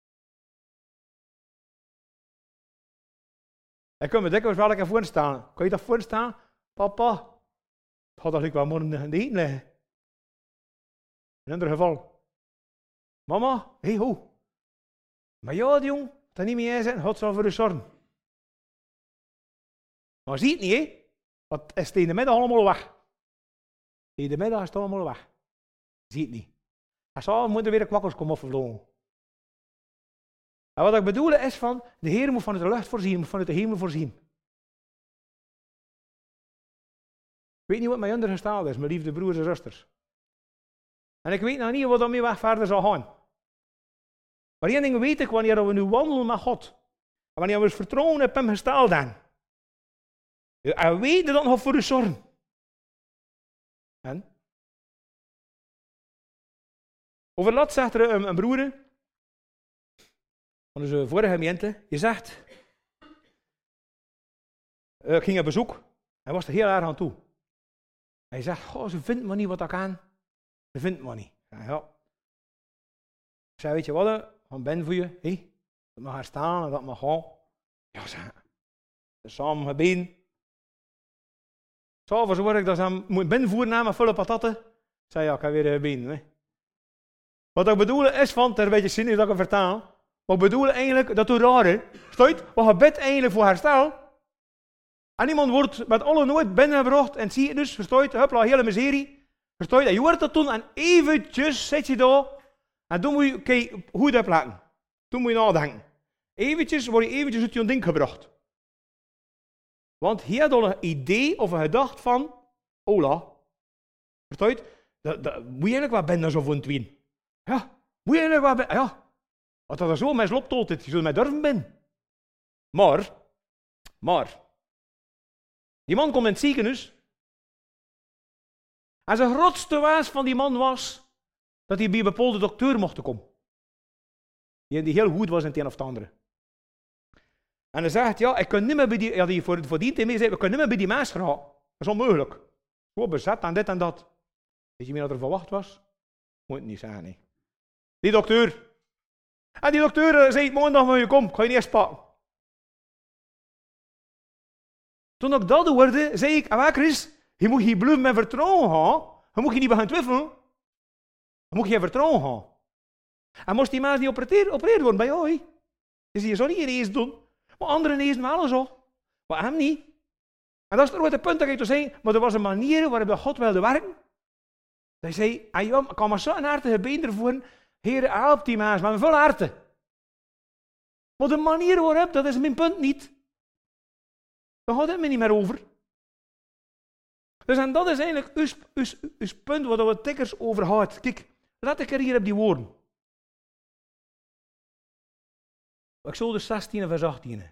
Ik kan me dikwijls wel even voorstellen. Kan je dat voorstellen? Papa, het gaat eigenlijk wel morgen in de eten liggen. In ieder geval. Mama, hey ho. Maar ja, die jong, dat niet meer zijn, God zal voor u zorgen. Maar zie het niet, hè? Want het is tegen de middag allemaal weg. Tegen de middag is het allemaal weg. Zie het niet. En zo moeten weer de kwakkels komen opvlogen. En wat ik bedoel is van, de Heer moet vanuit de lucht voorzien, moet vanuit de hemel voorzien. Ik weet niet wat mijn onder gesteld is, mijn liefde broers en zusters. En ik weet nog niet wat daarmee weg verder zal gaan. Maar één ding weet ik, wanneer we nu wandelen met God, en wanneer we vertrouwen op hem gesteld hebben, en weten dat nog voor u zorgen. En? Over laat zegt er een broer van onze vorige gemeente, je zegt, ik ging op bezoek, hij was er heel erg aan toe. Hij zegt, ze vindt me niet wat ik aan. Ze vindt me niet. Ja. Ik zei, weet je wat, ik ben voor je, dat mag haar staan en dat mag gaan. Ja, zeg. samen gebeden. S'avonds hoor ik dat ze hem moet binnenvoeren naar mijn volle patatten. Ik zei, ja, ik ga weer gebeden. Hè. Wat ik bedoel is van, het is een beetje zinnig dat ik het vertaal. Wat ik bedoel eigenlijk, dat doet raar, hè. Stoit, wat je bidt eigenlijk voor herstel. En iemand wordt met alle nood binnengebracht en zie je dus, verstoot, hupla, hele miserie. Verstoot, en je hoort dat toen en eventjes zit je daar. En toen moet je, kijk, hoe dat laten. Toen moet je nadenken. Eventjes word je eventjes uit je ding gebracht. Want hij had al een idee of een gedachte van, Ola. Verstoot, moet je eigenlijk wat binnen zo voor een twin. Ja, moet je eigenlijk wat binnen, ja. Als dat er zo mij sloopt tot het, je zult mij durven binnen. Maar, die man komt in het ziekenhuis. En zijn grootste wens van die man was dat hij bij een bepaalde dokter mocht komen. Die heel goed was in het een of het andere. En hij zegt, ja, ik kan niet meer bij die, ja, die voor die tijd mee zei, ik kan niet meer bij die mens gaan. Dat is onmogelijk. Gewoon bezet en dit en dat. Weet je meer wat er verwacht was? Moet het niet zeggen, nee. Die dokter. En die dokter zei, maandag moet je komen, ik ga je niet eens pakken. Toen ik dat hoorde, zei ik, Chris, je moet hier blijven met vertrouwen gaan. Je moet je niet beginnen twijfelen. Je moet je vertrouwen gaan. En moest die maas niet opereerd worden bij jou, dus je zou niet ineens doen. Maar anderen ineens wel zo. Maar hem niet. En dat is toch het punt dat ik te zeggen, maar er was een manier waarop God wilde werken. Hij zei, ik kan maar zo'n hartige been ervoor. Heer, help die maas, maar met volle harten. Maar de manier waarop, dat is mijn punt niet. Daar gaat het me niet meer over. Dus en dat is eigenlijk uw punt waar we tikkers over gaat. Kijk, laat ik er hier op die woorden. Exodus 16 vers 18.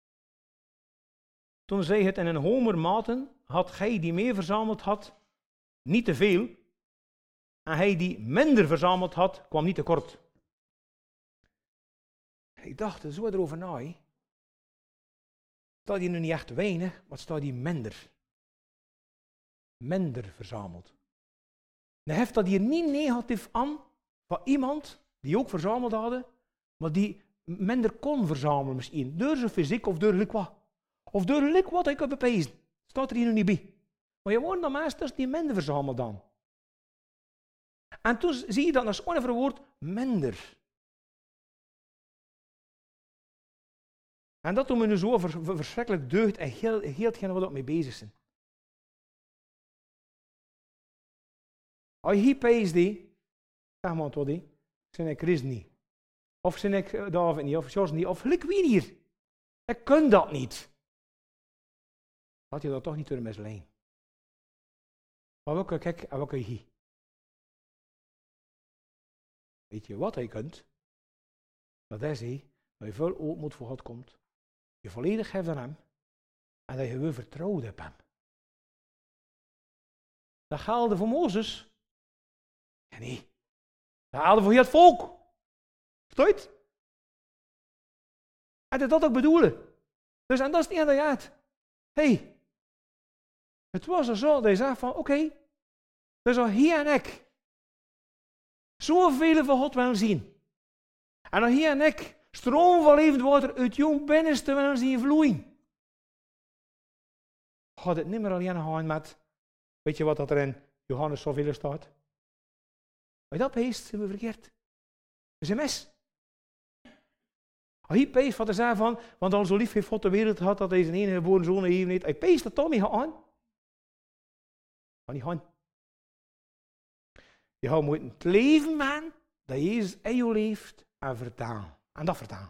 Toen zei het in een homer maten, had gij die meer verzameld had, niet te veel. En hij die minder verzameld had, kwam niet tekort. Ik dacht zo erover na. Staat hier nu niet echt weinig, maar staat hier minder. Minder verzameld. Dan heeft dat hier niet negatief aan van iemand die ook verzameld hadden, maar die minder kon verzamelen misschien. Door zijn fysiek of door wat. Of door wat ik heb bepezen. Staat er hier nu niet bij. Maar je wordt dan meesters die minder verzameld dan. En toen zie je dat als zo'n woord minder. En dat doen we nu zo verschrikkelijk deugd en heel hetgeen wat we mee bezig zijn. Als je hier peest die, zeg maar wat die, zijn ik Chris niet. Of zijn ik David niet, of Jos niet, of wie hier. Ik kan dat niet. Had je dat toch niet door misleiden. Maar welke kijk en welke hier. Weet je wat hij kunt? Dat is hij, dat je veel ootmoed voor God komt. Je volledig geeft aan hem. En dat je weer vertrouwt op hem. Dat gaalde voor Mozes. Ja, nee. Dat gaalde voor heel het volk. Verstoot? En dat ook bedoelen. Dus en dat is het ene dat je had. Hey, het was er zo dat je zegt van oké, dus al hier en ik zoveel van God willen zien. En al hier en ik stroom van levend water uit jouw binnenste willen zien vloeien. Gaat het niet meer alleen gaan met, weet je wat dat er in Johannes zoveel staat? Maar dat peest zijn we verkeerd. Dat is een mes. Hij peest wat hij zei van, want al zo lief heeft God de wereld gehad dat hij zijn enige geboren zoon gegeven heeft. Hij peest dat toch niet aan. Kan niet gaan. Je gaat moeten het leven, man, dat Jezus in jou leeft en vertalen. En dat vertalen.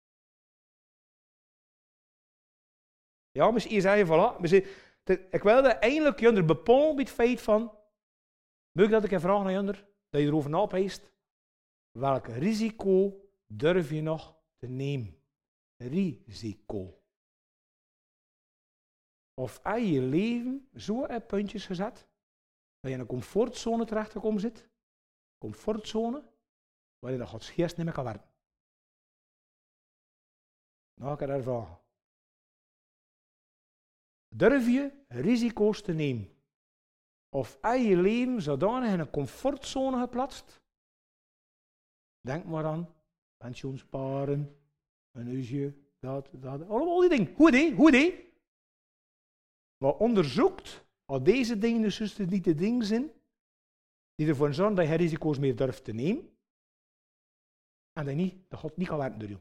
Ja, misschien zei je, voilà, misschien, ik wilde eindelijk je bepalen bij het feit van, moet ik dat ik een vraag naar je, dat je erover napeest, welk risico durf je nog te nemen? Risico. Of aan je leven zo op puntjes gezet, dat je in een comfortzone terechtgekomen zit, comfortzone, waar je dat Gods geest niet meer kan werken. Nou, ik heb daar vragen. Durf je risico's te nemen? Of aan je leven zodanig in een comfortzone geplaatst? Denk maar aan pensioensparen, een huisje, allemaal die dingen. Hoe die? Maar onderzoekt of deze dingen dus niet de dingen zijn die ervoor zorgen dat je risico's meer durft te nemen en dat God niet kan werken door je.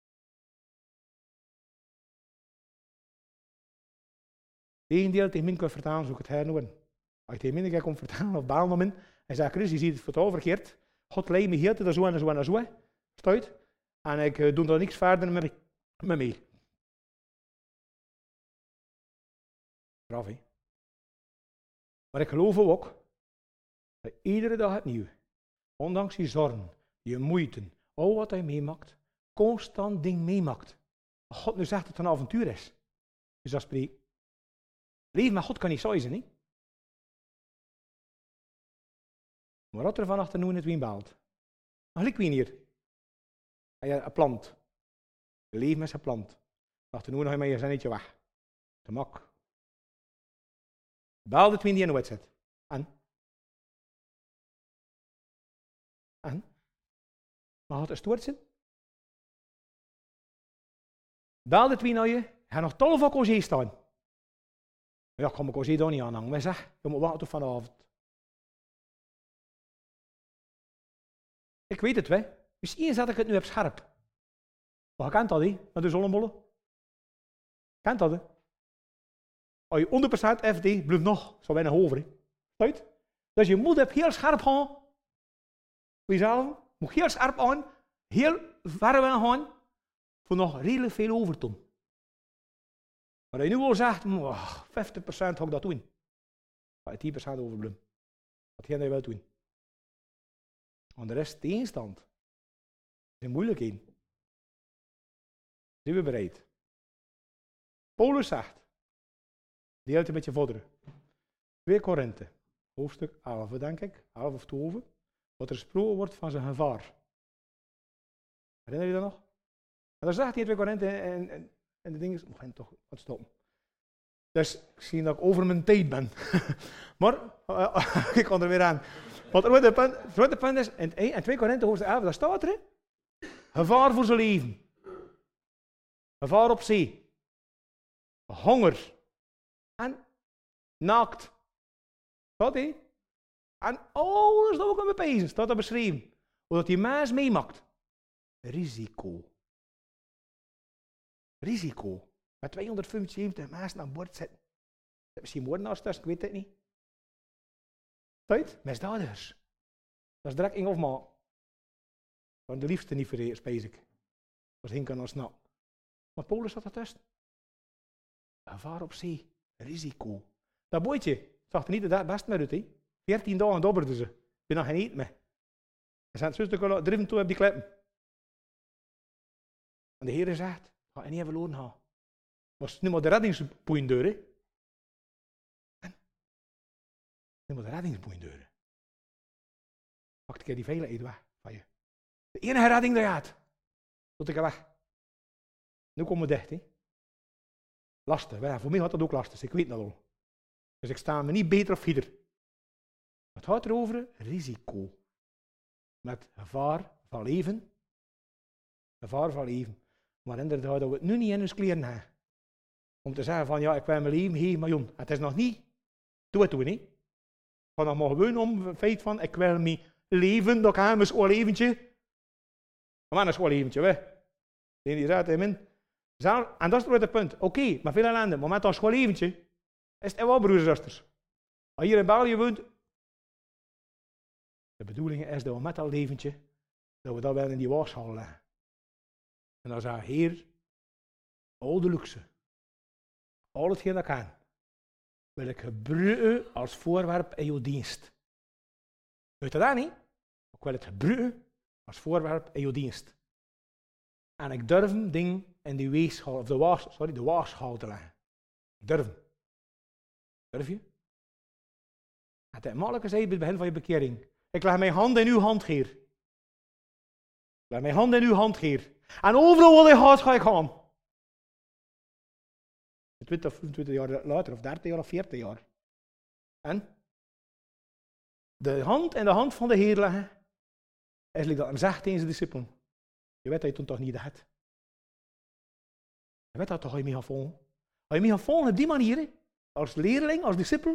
Tegendeel tegen mij kan vertalen, zoek het hernoemen. Als je tegen mij komt vertalen of baal naar mij en zegt, Chris, je ziet het totaal verkeerd. God leidt me heel te zo en zo en zo. Stuit. En ik doe daar niks verder met mee. Braaf, hè? Maar ik geloof ook dat iedere dag opnieuw, ondanks je zorgen, je moeite, al wat hij meemaakt, constant ding meemaakt. God nu zegt dat het een avontuur is. Dus dat spreekt. Leven met God kan niet saai zijn, hè? Maar wat er vannacht nu in het wien baalt. Maar ik weet hier. Een plant. Leven met zijn plant. Achter nu nog maar je zinnetje weg. Te mak. Baal het wien die in de wet zit. En? Maar gaat er stoort zijn? Baal het wien nou je. Ga nog 12 van congé staan. Ja, ik kan mijn congé daar niet aanhangen. Maar zeg, je moet wachten tot vanavond. Ik weet het, hè. Misschien zet ik het nu op scherp. Maar je kent dat, hè, met de zonnebollen. Kent dat, hè. Als je 100% FD, blijft nog zo weinig over, hè. Right? Dus je moet het heel scherp gaan. Voor jezelf. Moet heel scherp aan. Heel ver gaan. Voor nog redelijk veel over te doen. Maar als je nu al zegt, 50% ga ik dat doen. Ga je 10% overblijven. Wat ga je wel doen? Want de rest tegenstand. is moeilijkheden. Zijn we bereid? Paulus zegt, deelt een beetje vorderen. 2 Korinthe, hoofdstuk 11, denk ik, 11 of 12, wat er gesproken wordt van zijn gevaar. Herinner je dat nog? En daar zegt hij in 2 Korinthe en de dingen, ik ga toch wat stoppen. Dus ik zie dat ik over mijn tijd ben. Maar, ik kan er weer aan. Want het grote punt is, in 2 Korinthe hoofdstuk 11, daar staat er, gevaar voor zijn leven. Gevaar op zee. Honger. En naakt. Staat hij? En alles dat ook aan mijn pezen staat dat beschreven. Wat die mens meemaakt. Risico. Risico. Met 275 mensen aan boord zitten. Misschien moordenaars tussen, ik weet het niet. Tijd? Misdadigers. Dat is direct in of maar. Van de liefste niet voor spijs ik. Dat hing kan als snap. Maar Paulus zat ertussen. Gevaar op zee. Risico. Dat bootje zag er niet het best meer uit. 14 dagen dobberden ze. Ik ben nog geen eten meer. Ze zijn het zuster driven toe op die kleppen. En de Heer zegt, ga je niet verloren gaan. Maar nu maar de reddingsboeien deuren. Nu maar de reddingsboeien deuren. Pak een keer die veiligheid weg van je. De enige redding die je had. Tot ik weg. Nu komen we dicht, hè. Lastig. Voor mij had dat ook lastig, ik weet dat al. Dus ik sta me niet beter of ieder. Het gaat erover risico. Met gevaar van leven. Gevaar van leven. Maar inderdaad, dat we het nu niet in ons kleren hebben. Om te zeggen van, ja, ik wil mijn leven geven, maar jong, het is nog niet. Doe het toen, hè. Ik ga nog maar gewoon om het feit van, ik wil mijn leven, dat kan mijn schoon leventje. Maar een schoon leventje, hè. Die zegt tegen mij. En dat is het punt. Oké, maar veel ellende. Maar met dat schoon leventje, is het wel, broers en zusters. Als je hier in België woont, de bedoeling is dat we met dat leventje, dat we dat wel in die waagschaal leggen. En dan zei Heer, al de luxe, al hetgeen dat kan, wil ik gebruiken als voorwerp in jouw dienst. Weet je dat niet? Ik wil het gebruiken als voorwerp in jouw dienst. En ik durf een ding in die weegschaal, of de waagschaal te leggen. Ik durf hem. Durf je? Het is makkelijk gezegd bij het begin van je bekering. Ik leg mijn hand in uw hand, Heer. Ik leg mijn hand in uw hand, Heer. En overal waar hij gaat, ga ik gaan. 20 of 25 jaar later, of 30 jaar of 40 jaar. En? De hand in de hand van de Heer leggen, is like dat hem zegt tegen zijn discipelen. Je weet dat je toen toch niet had. Je weet dat toch, als je mee gaat volgen? Als je mee gaat volgen op die manier, hè? Als leerling, als discipel.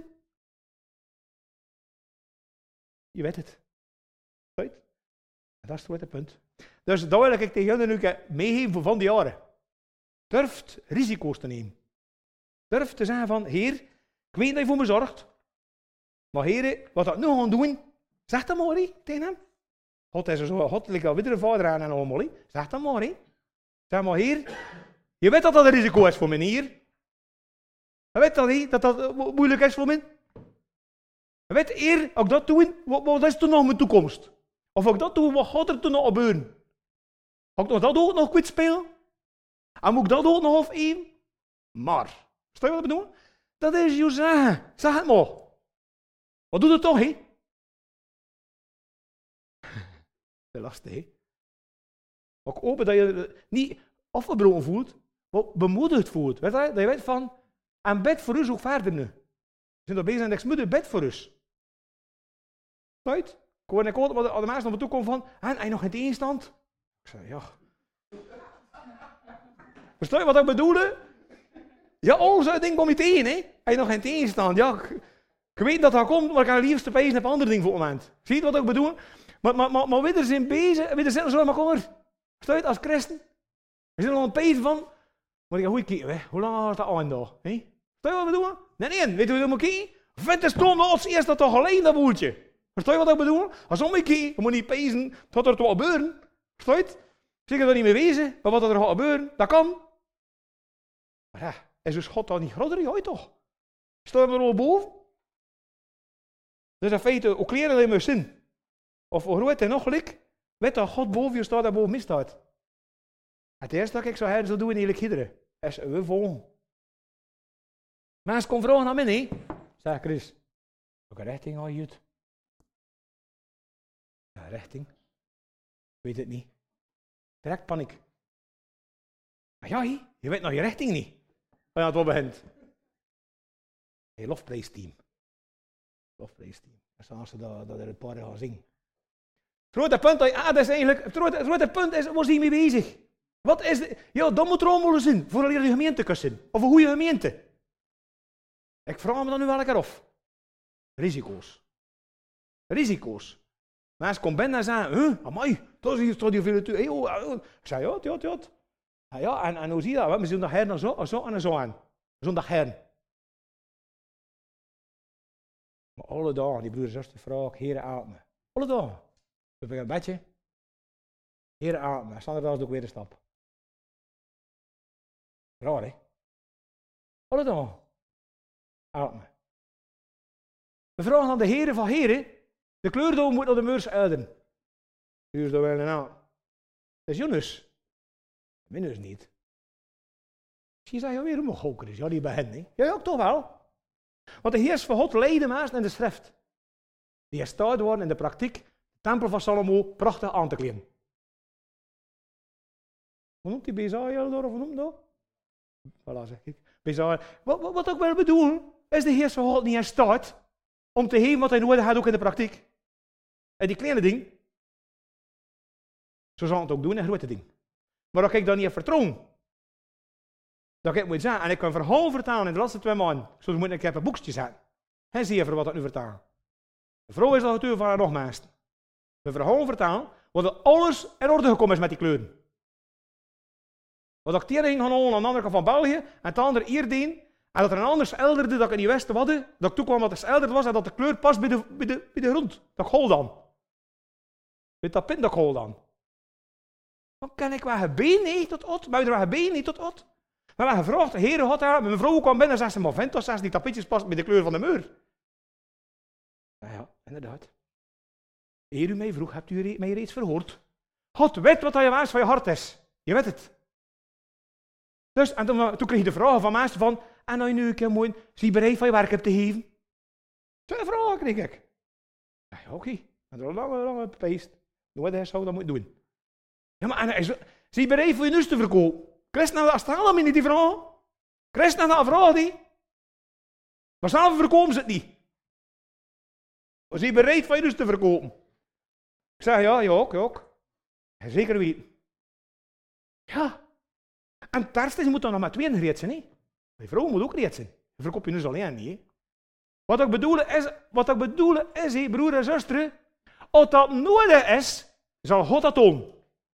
Je weet het. Right? Dat is het punt. Dus dat wil ik tegen jullie nu meegeven voor van die jaren. Durft risico's te nemen. Durf te zeggen van, Heer, ik weet dat je voor me zorgt. Maar Heer, wat ik nu ga doen, zeg dat maar tegen hem. God is zo, God lijkt alweer de vader aan en allemaal. Zeg dat maar. Zeg maar, Heer, je weet dat dat een risico is voor mij, Heer. Je weet dat dat moeilijk is voor mij. Je weet, Heer, als ik dat doe, wat is toen nog mijn toekomst? Of als ik dat doe, wat gaat er toen nog gebeuren? Ga ik dat ook nog kwijt spelen? En moet ik dat ook nog afgeven? Maar, stel je wat ik bedoel? Dat is je zeggen. Zeg het maar. Wat doet het toch, hè? Dat is lastig, hè? Ook open dat je niet afgebroken voelt, maar bemoedigd voelt. Weet je? Dat je weet van, en bed voor u ook verder nu. We zijn er bezig en ik moet bed voor u. Right? Ik hoorde wat de mensen naar me toe komen van, en hij nog geen tegenstand? Ik zei, ja. Versta je wat ik bedoelde? Ja, onze ding kom je tegen, hè? Hij nog geen tegenstand. Ja, ik weet dat dat komt, maar ik ga liefst pezen op andere dingen voor het moment. Zie je wat ik bedoel? Maar we zijn bezig, we zitten zo met elkaar. Versta je het, als christen? We zijn al aan het pezen van, maar ik ga goed kijken, hè? Hoe lang houdt dat aan daar? Versta je wat ik bedoel? Nee, weet je hoe je moet kijken? Vindt de stoom als eerst dat toch alleen dat boeltje. Versta je wat ik bedoel? Als omgekeerd, je moet niet pezen tot er wat gebeuren. Versta je het? Zeker dat niet mee wezen, maar wat er gaat gebeuren, dat kan. Maar ja, is dus God dan niet groter? Ja, toch? Stel je er al boven? Dus in feite, ook kleren in mijn zin. Of hoe heet het nog gelijk? Weet dat God boven je staat en boven mij staat. Het eerste dat ik zou hebben, zo doen eigenlijk iedereen. Is we volgen. Mensen komen vragen naar mij, nee? Zeg Chris, welke richting ga je uit? Ja, richting? Ik weet het niet. Direct paniek. Maar ja, je weet nog je richting niet. Waar je aan het begint. Hey, lofprijsteam. Lofprijsteam. Dat is dat er een paar gaan zingen. Het grote punt, dat is eigenlijk, het grote punt is, waar zijn je mee bezig? Wat is de, ja, dat moet er allemaal zijn, voor een gemeente kussen. Of een goede gemeente. Ik vraag me dan nu wel lekker af. Risico's. Risico's. Mensen komen binnen en zeggen, amai, dat is hier veel te doen. Ik zei, ja. Ja, en hoe zie je dat? We zondag heren zo en zo aan. Zondag heren. Maar alle dagen, die broers en zusters vragen, Heere ademen. Alle dagen. We beginnen een bedje. Heere ademen. Standaard ook weer de stap. Raar, hè? Alle dagen. Ademen. We vragen aan de Heere van Heere, de kleurdoom moet naar de meurs uiden. Dus dat wel nou. Dat is Jonas. Minus niet. Misschien zeg je weer hoe goker is. Ja, die bij hen niet. Ja, ook toch wel. Want de Heer van God leidde mensen in de schrift. Die hersteld worden in de praktijk. De tempel van Salomo prachtig aan te kleden. Hoe noemt die Bezaja door? Of hoe noemt dat? Voilà, zeg ik. Bezaja. Wat ik wel bedoel, is de Heer van God niet hersteld om te geven wat hij nodig had ook in de praktijk. En die kleine ding, zo zal het ook doen in grote ding. Maar als ik dan niet heb vertrouwen, dat ik moet zeggen, en ik kan een verhaal vertalen in de laatste 2 maanden, zo moet ik een boekje zetten. En zie je wat ik nu vertaal. De vrouw is al getuige van haar nog mensen. De verhaal vertalen, wat alles in orde gekomen is met die kleuren. Wat ik die ging gaan halen aan de andere kant van België, en het andere hier deed, en dat er een anders elderde dat ik niet wist wat, dat ik toekwam dat het elderd was en dat de kleur past bij de grond. Dat gol dan. Weet dat pint dat gol dan. Dan kan ik wel gebeen niet tot ot, maar we hebben gebeen niet tot ot. Maar we hebben gevraagd, de Heer had haar, mijn vrouw kwam binnen en zei ze, maar vent, dat zijn die tapetjes past bij de kleur van de muur. Ja, inderdaad. Heer u mij vroeg, hebt u mij reeds verhoord? God weet wat je wens van je hart is. Je weet het. Dus, en toen kreeg je de vragen van mensen van, en nou nu een keer mooi, zie je bereid van je werk hebt te geven? 2 vragen kreeg ik. Ja, oké. En er lang bepeest. Wat hij zou dat moeten doen. Ja, maar en zie je bereid voor je nus te verkopen? Christen, als het allemaal niet die vraag. Christen, dat vraag die. Maar zelf verkopen ze het niet. Was je bereid van je nus te verkopen? Ik zeg, ja, ook. Zeker weten. Ja. En het ergste is, je moet dan nog met tweeën gereed zijn. Hè? Die vrouw moet ook gereed zijn. Je verkoopt je dus alleen niet. Hè? Wat ik bedoel is, hè, broer en zuster, als dat nodig is, zal God dat doen.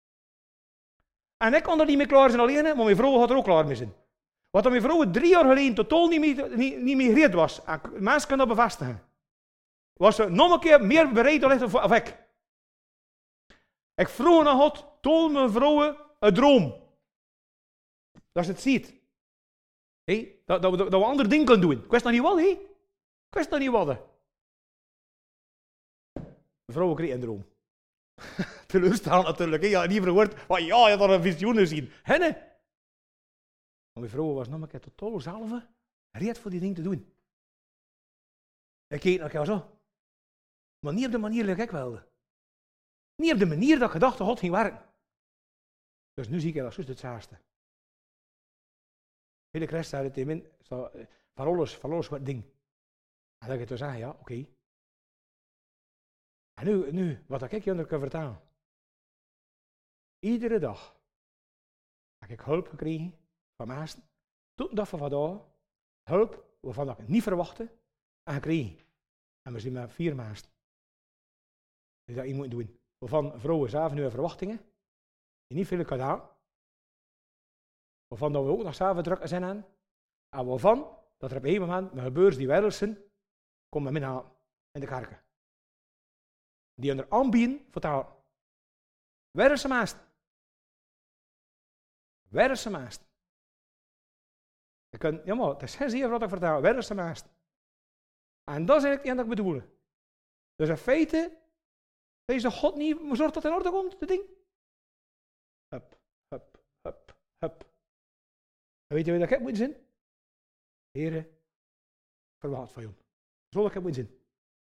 En ik kon er niet mee klaar zijn alleen, maar mijn vrouw gaat er ook klaar mee zijn. Wat mijn vrouw 3 jaar geleden totaal niet meer gereed was, en mensen kunnen dat bevestigen, was ze nog een keer meer bereid dan ik. Ik vroeg naar God, toon mijn vrouw een droom. Dat ze het ziet. Hey, dat we andere dingen kunnen doen. Ik wist nog niet wat, hé. Ik wist nog niet wat. Mijn vrouw kreeg een droom. Teleurstellend natuurlijk. Ja, niet verwoord. Maar ja, je had er een visioen gezien. Henne. Maar mijn vrouw was nog een keer totaal zelf gereed voor die dingen te doen. Ik keek naar elkaar zo. Maar niet op de manier die ik wilde. Niet op de manier dat ik dacht dat God ging werken. Dus nu zie ik dat juist hetzelfde. Hele Christ zei het tegen mij, van alles wat ding. En dan ga ik dus zeggen, ja, oké. En nu, wat ik je kan vertellen. Iedere dag heb ik hulp gekregen van mensen. Tot de dag van vandaag, hulp waarvan ik het niet verwachtte en gekregen. En we zijn met 4 mensen die dat moeten doen. Waarvan vrouwen zelf nu verwachtingen, die niet veel gedaan. Waarvan dat we ook nog zelf druk zijn aan. En waarvan dat er op een moment met gebeurs die wereld zijn, komen met mij in de kerken. Die onder aanbieden vertalen. Waar is de meest? Waar is de meest? Ja, maar het is geen zeer wat ik vertel. Waar is de meest? En dat is eigenlijk niet wat ik bedoel. Dus in feite, deze God niet zorgt dat het in orde komt, dat ding. Hup, hup, hup, hup. En weet je wat ik moet zien? Heren, verwacht van jou. Zo ik moet zien.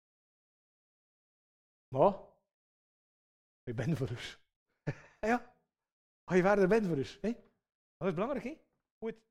Maar, je bent voor ons. Ja, je vader bent voor ons. Dat is belangrijk, hè? Goed.